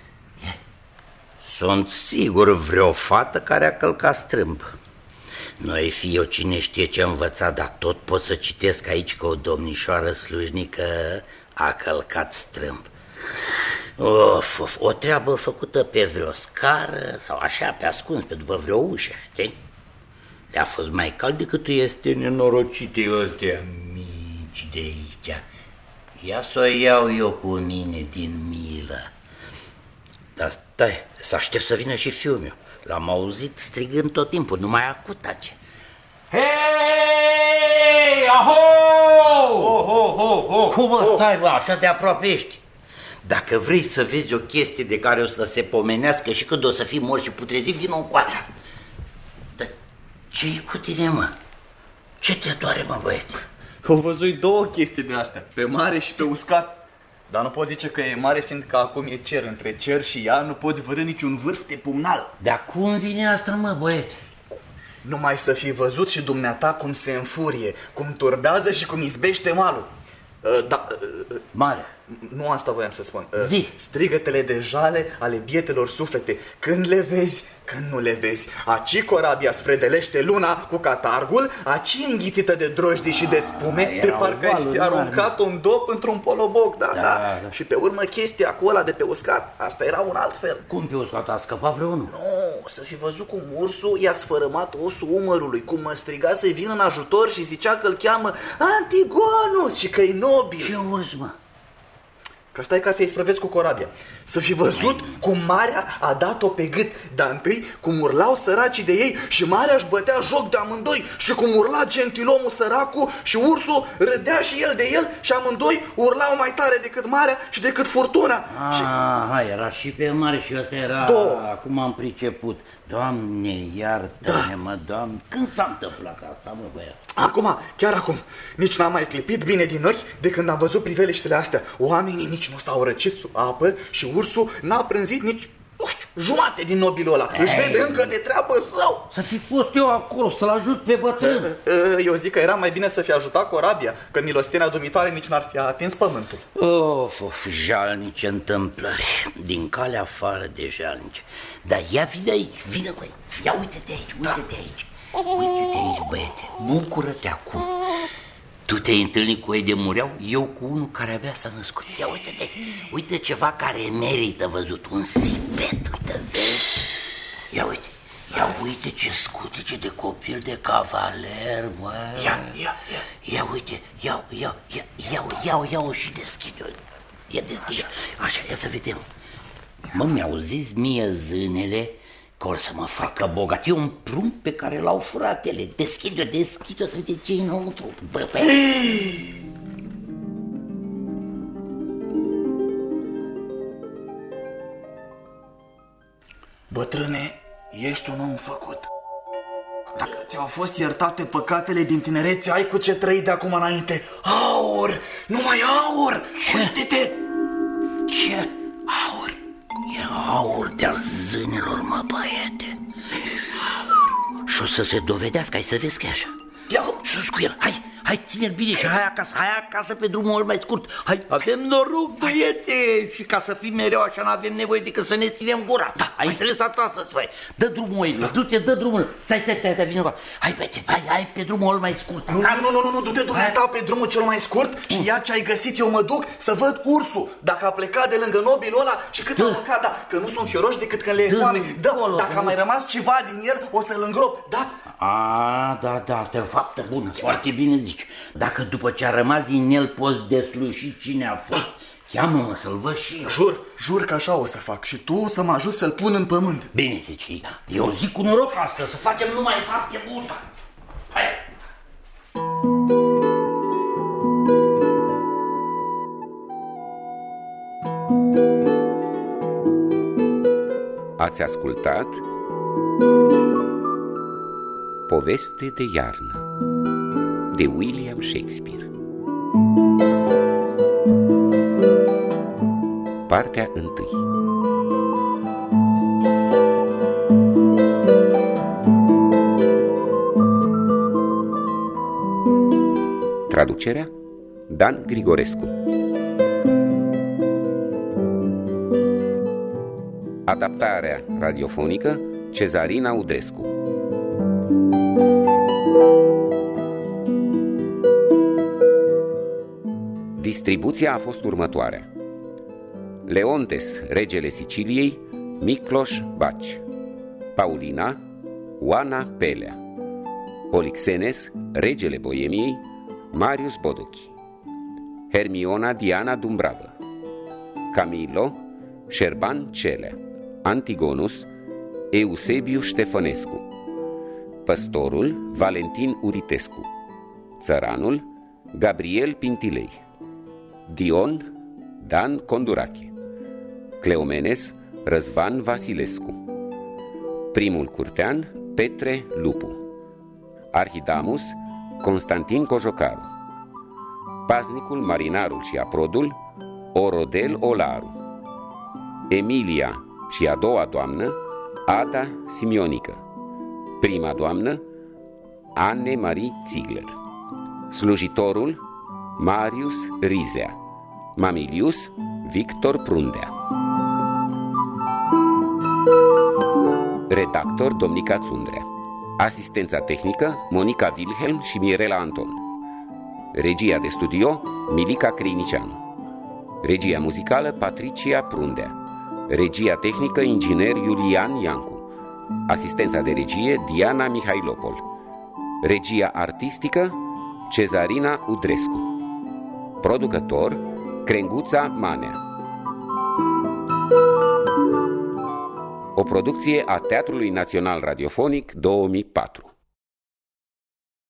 Q: Sunt sigur vreo fată care a călcat strâmb. Nu-i fi eu cine știe ce învățat, dar tot pot să citesc aici că o domnișoară slujnică a călcat strâmb. Of, of, o treabă făcută pe vreo scară sau așa, pe ascuns, pe după vreo ușă, știi? Le-a fost mai cald decât este nenorocite ăstea mici de aici. Ia să o iau eu cu mine din milă. Dar stai, să aștept să vină și fiul meu. L-am auzit strigând tot timpul, numai acu tace. Hei, aho! Oh, oh, oh, oh, Cum oh. stai, bă, așa de aproape ești? Dacă vrei să vezi o chestie de care o să se pomenească și când o să fii mort și putrezit, vină încoace. Dar ce-i cu tine, mă? Ce te doare, mă, băiete?
R: Au văzut două chestii de astea, pe mare și pe uscat. Dar nu poți zice că e mare, fiindcă acum e cer. Între cer și ea nu poți vărâ niciun vârf de pumnal.
Q: Dar cum vine asta, mă, băiete?
R: Numai să fi văzut și dumneata cum se înfurie, cum turbează și cum izbește malul. Uh, da, uh,
Q: Mare.
R: Nu asta voiam să spun. Uh,
Q: Zi.
R: Strigătele de jale ale bietelor suflete. Când le vezi, când nu le vezi. Aci corabia sfredelește luna cu catargul, aci înghițită de drojdii și de spume, de parcă ai fi aruncat un dop într-un poloboc, da, da, da, da. Și pe urmă chestia cu ăla de pe uscat, asta era un alt fel.
Q: Cum pe uscat a scăpat vreunul?
R: Nu, să fi văzut cum ursul i-a sfărâmat osul umărului, cum mă striga să vină în ajutor și zicea că îl cheamă Antigonus și că e nobil.
Q: Ce urs, mă?
R: Că stai ca să-i sprăvesc cu corabia. Să fi văzut cum marea a dat-o pe gât, dar întâi cum urlau săracii de ei și marea își bătea joc de amândoi și cum urla gentilomul săracul și ursul râdea și el de el și amândoi urlau mai tare decât marea și decât furtuna.
Q: Ah,
R: și...
Q: hai, era și pe mare și ăsta era...
R: Două.
Q: Acum am priceput. Doamne, iartă-ne, da. mă, Doamne. Când s-a întâmplat asta, mă, băiat?
R: Acum, chiar acum. Nici n-am mai clipit bine din ochi de când am văzut priveliștele astea. Oamenii nici nu s-au răcit sub apă și ursul n-a prânzit nici, nu știu, jumate din nobilul ăla. Își vede încă de treabă său.
Q: Să fi fost eu acolo, să-l ajut pe bătrân.
R: Eu zic că era mai bine să fi ajutat corabia, că milostenia dumitare nici n-ar fi atins pământul.
Q: Of, of, jalnice întâmplări. Din calea afară de jalnice. Dar ia vine aici, vină cu ei. Ia uite-te aici, uite-te aici. Uite-te aici, băiete, bucură-te acum. Tu te-ai întâlnit cu ei de mureau, eu cu unul care abia s-a născut. Ia uite-te, uite ceva care merită văzut, un sipet, uite, vezi? Ia uite, ia uite ce scutice de copil de cavaler, bă.
R: Ia, ia, ia.
Q: Ia, uite, ia, ia, ia, ia, ia, ia, și deschide-o. Ia, deschide. Așa, ia să vedem. Mă, mi-au zis mie zânele că or să mă facă bogat. E un prunc pe care l-au furat ele. Deschide-o, deschide-o să vedem ce-i înăuntru. Bă, bă.
R: Bătrâne, ești un om făcut. Dacă ți-au fost iertate păcatele din tinerețe, ai cu ce trăi de acum înainte. Aur! Numai aur! Uite-te!
Q: Ce? Aur? E aur de-al zânelor, mă, băiete. Și o să se dovedească, ai să vezi că e așa. Ia, sus cu el, hai, hai, ține-l bine și hai acasă, hai acasă pe drumul mai scurt. Hai, avem noroc, băiete. Și ca să fim mereu așa, n-avem nevoie decât să ne ținem gura. Da, ai înțeles asta să spui. Dă drumul oilor, du-te, dă drumul. Stai, stai, stai, stai, vină. Hai, băiete, hai, hai pe drumul mai scurt.
R: Nu, nu, nu, nu, nu, du-te dumneata pe drumul cel mai scurt și ia ce ai găsit, eu mă duc să văd ursul. Dacă a plecat de lângă nobilul ăla și cât a mâncat, da, că nu sunt fioroși decât când le e foame. Da, dacă a mai rămas ceva din el, o să-l îngrop, da?
Q: A, da, da, asta e o faptă bună, foarte bine zici. Dacă după ce a rămas din el poți desluși cine a fost, cheamă-mă să-l văd și eu.
R: Jur, jur că așa o să fac și tu să mă ajut să-l pun în pământ.
Q: Bine zici, eu zic cu noroc asta, să facem numai fapte bune. Hai!
S: Ați ascultat Poveste de iarnă de William Shakespeare. Partea întâi. Traducerea Dan Grigorescu. Adaptarea radiofonică Cezarina Udrescu. Distribuția a fost următoarea: Leontes, regele Siciliei, Micloș Baci; Paulina, Oana Pelea; Polixenes, regele Boemiei, Marius Bodochi; Hermiona Diana Dumbravă; Camilo, Șerban Celea; Antigonus, Eusebiu Ștefănescu; Păstorul, Valentin Uritescu; Țăranul, Gabriel Pintilei; Dion, Dan Condurache; Cleomenes, Răzvan Vasilescu; primul curtean, Petre Lupu; Arhidamus, Constantin Cojocaru; paznicul, marinarul și aprodul, Orodel Olaru; Emilia și a doua doamnă, Ada Simionică; prima doamnă, Anne Marie Ziegler; slujitorul, Marius Rizea; Mamilius, Victor Prundea; redactor, Domnica Țundrea; asistența tehnică, Monica Wilhelm și Mirela Anton; regia de studio, Milica Crinicianu; regia muzicală, Patricia Prundea; regia tehnică, inginer Iulian Iancu; asistența de regie, Diana Mihailopol; regia artistică, Cezarina Udrescu; producător, Crenguța Manea. O producție a Teatrului Național Radiofonic două mii patru.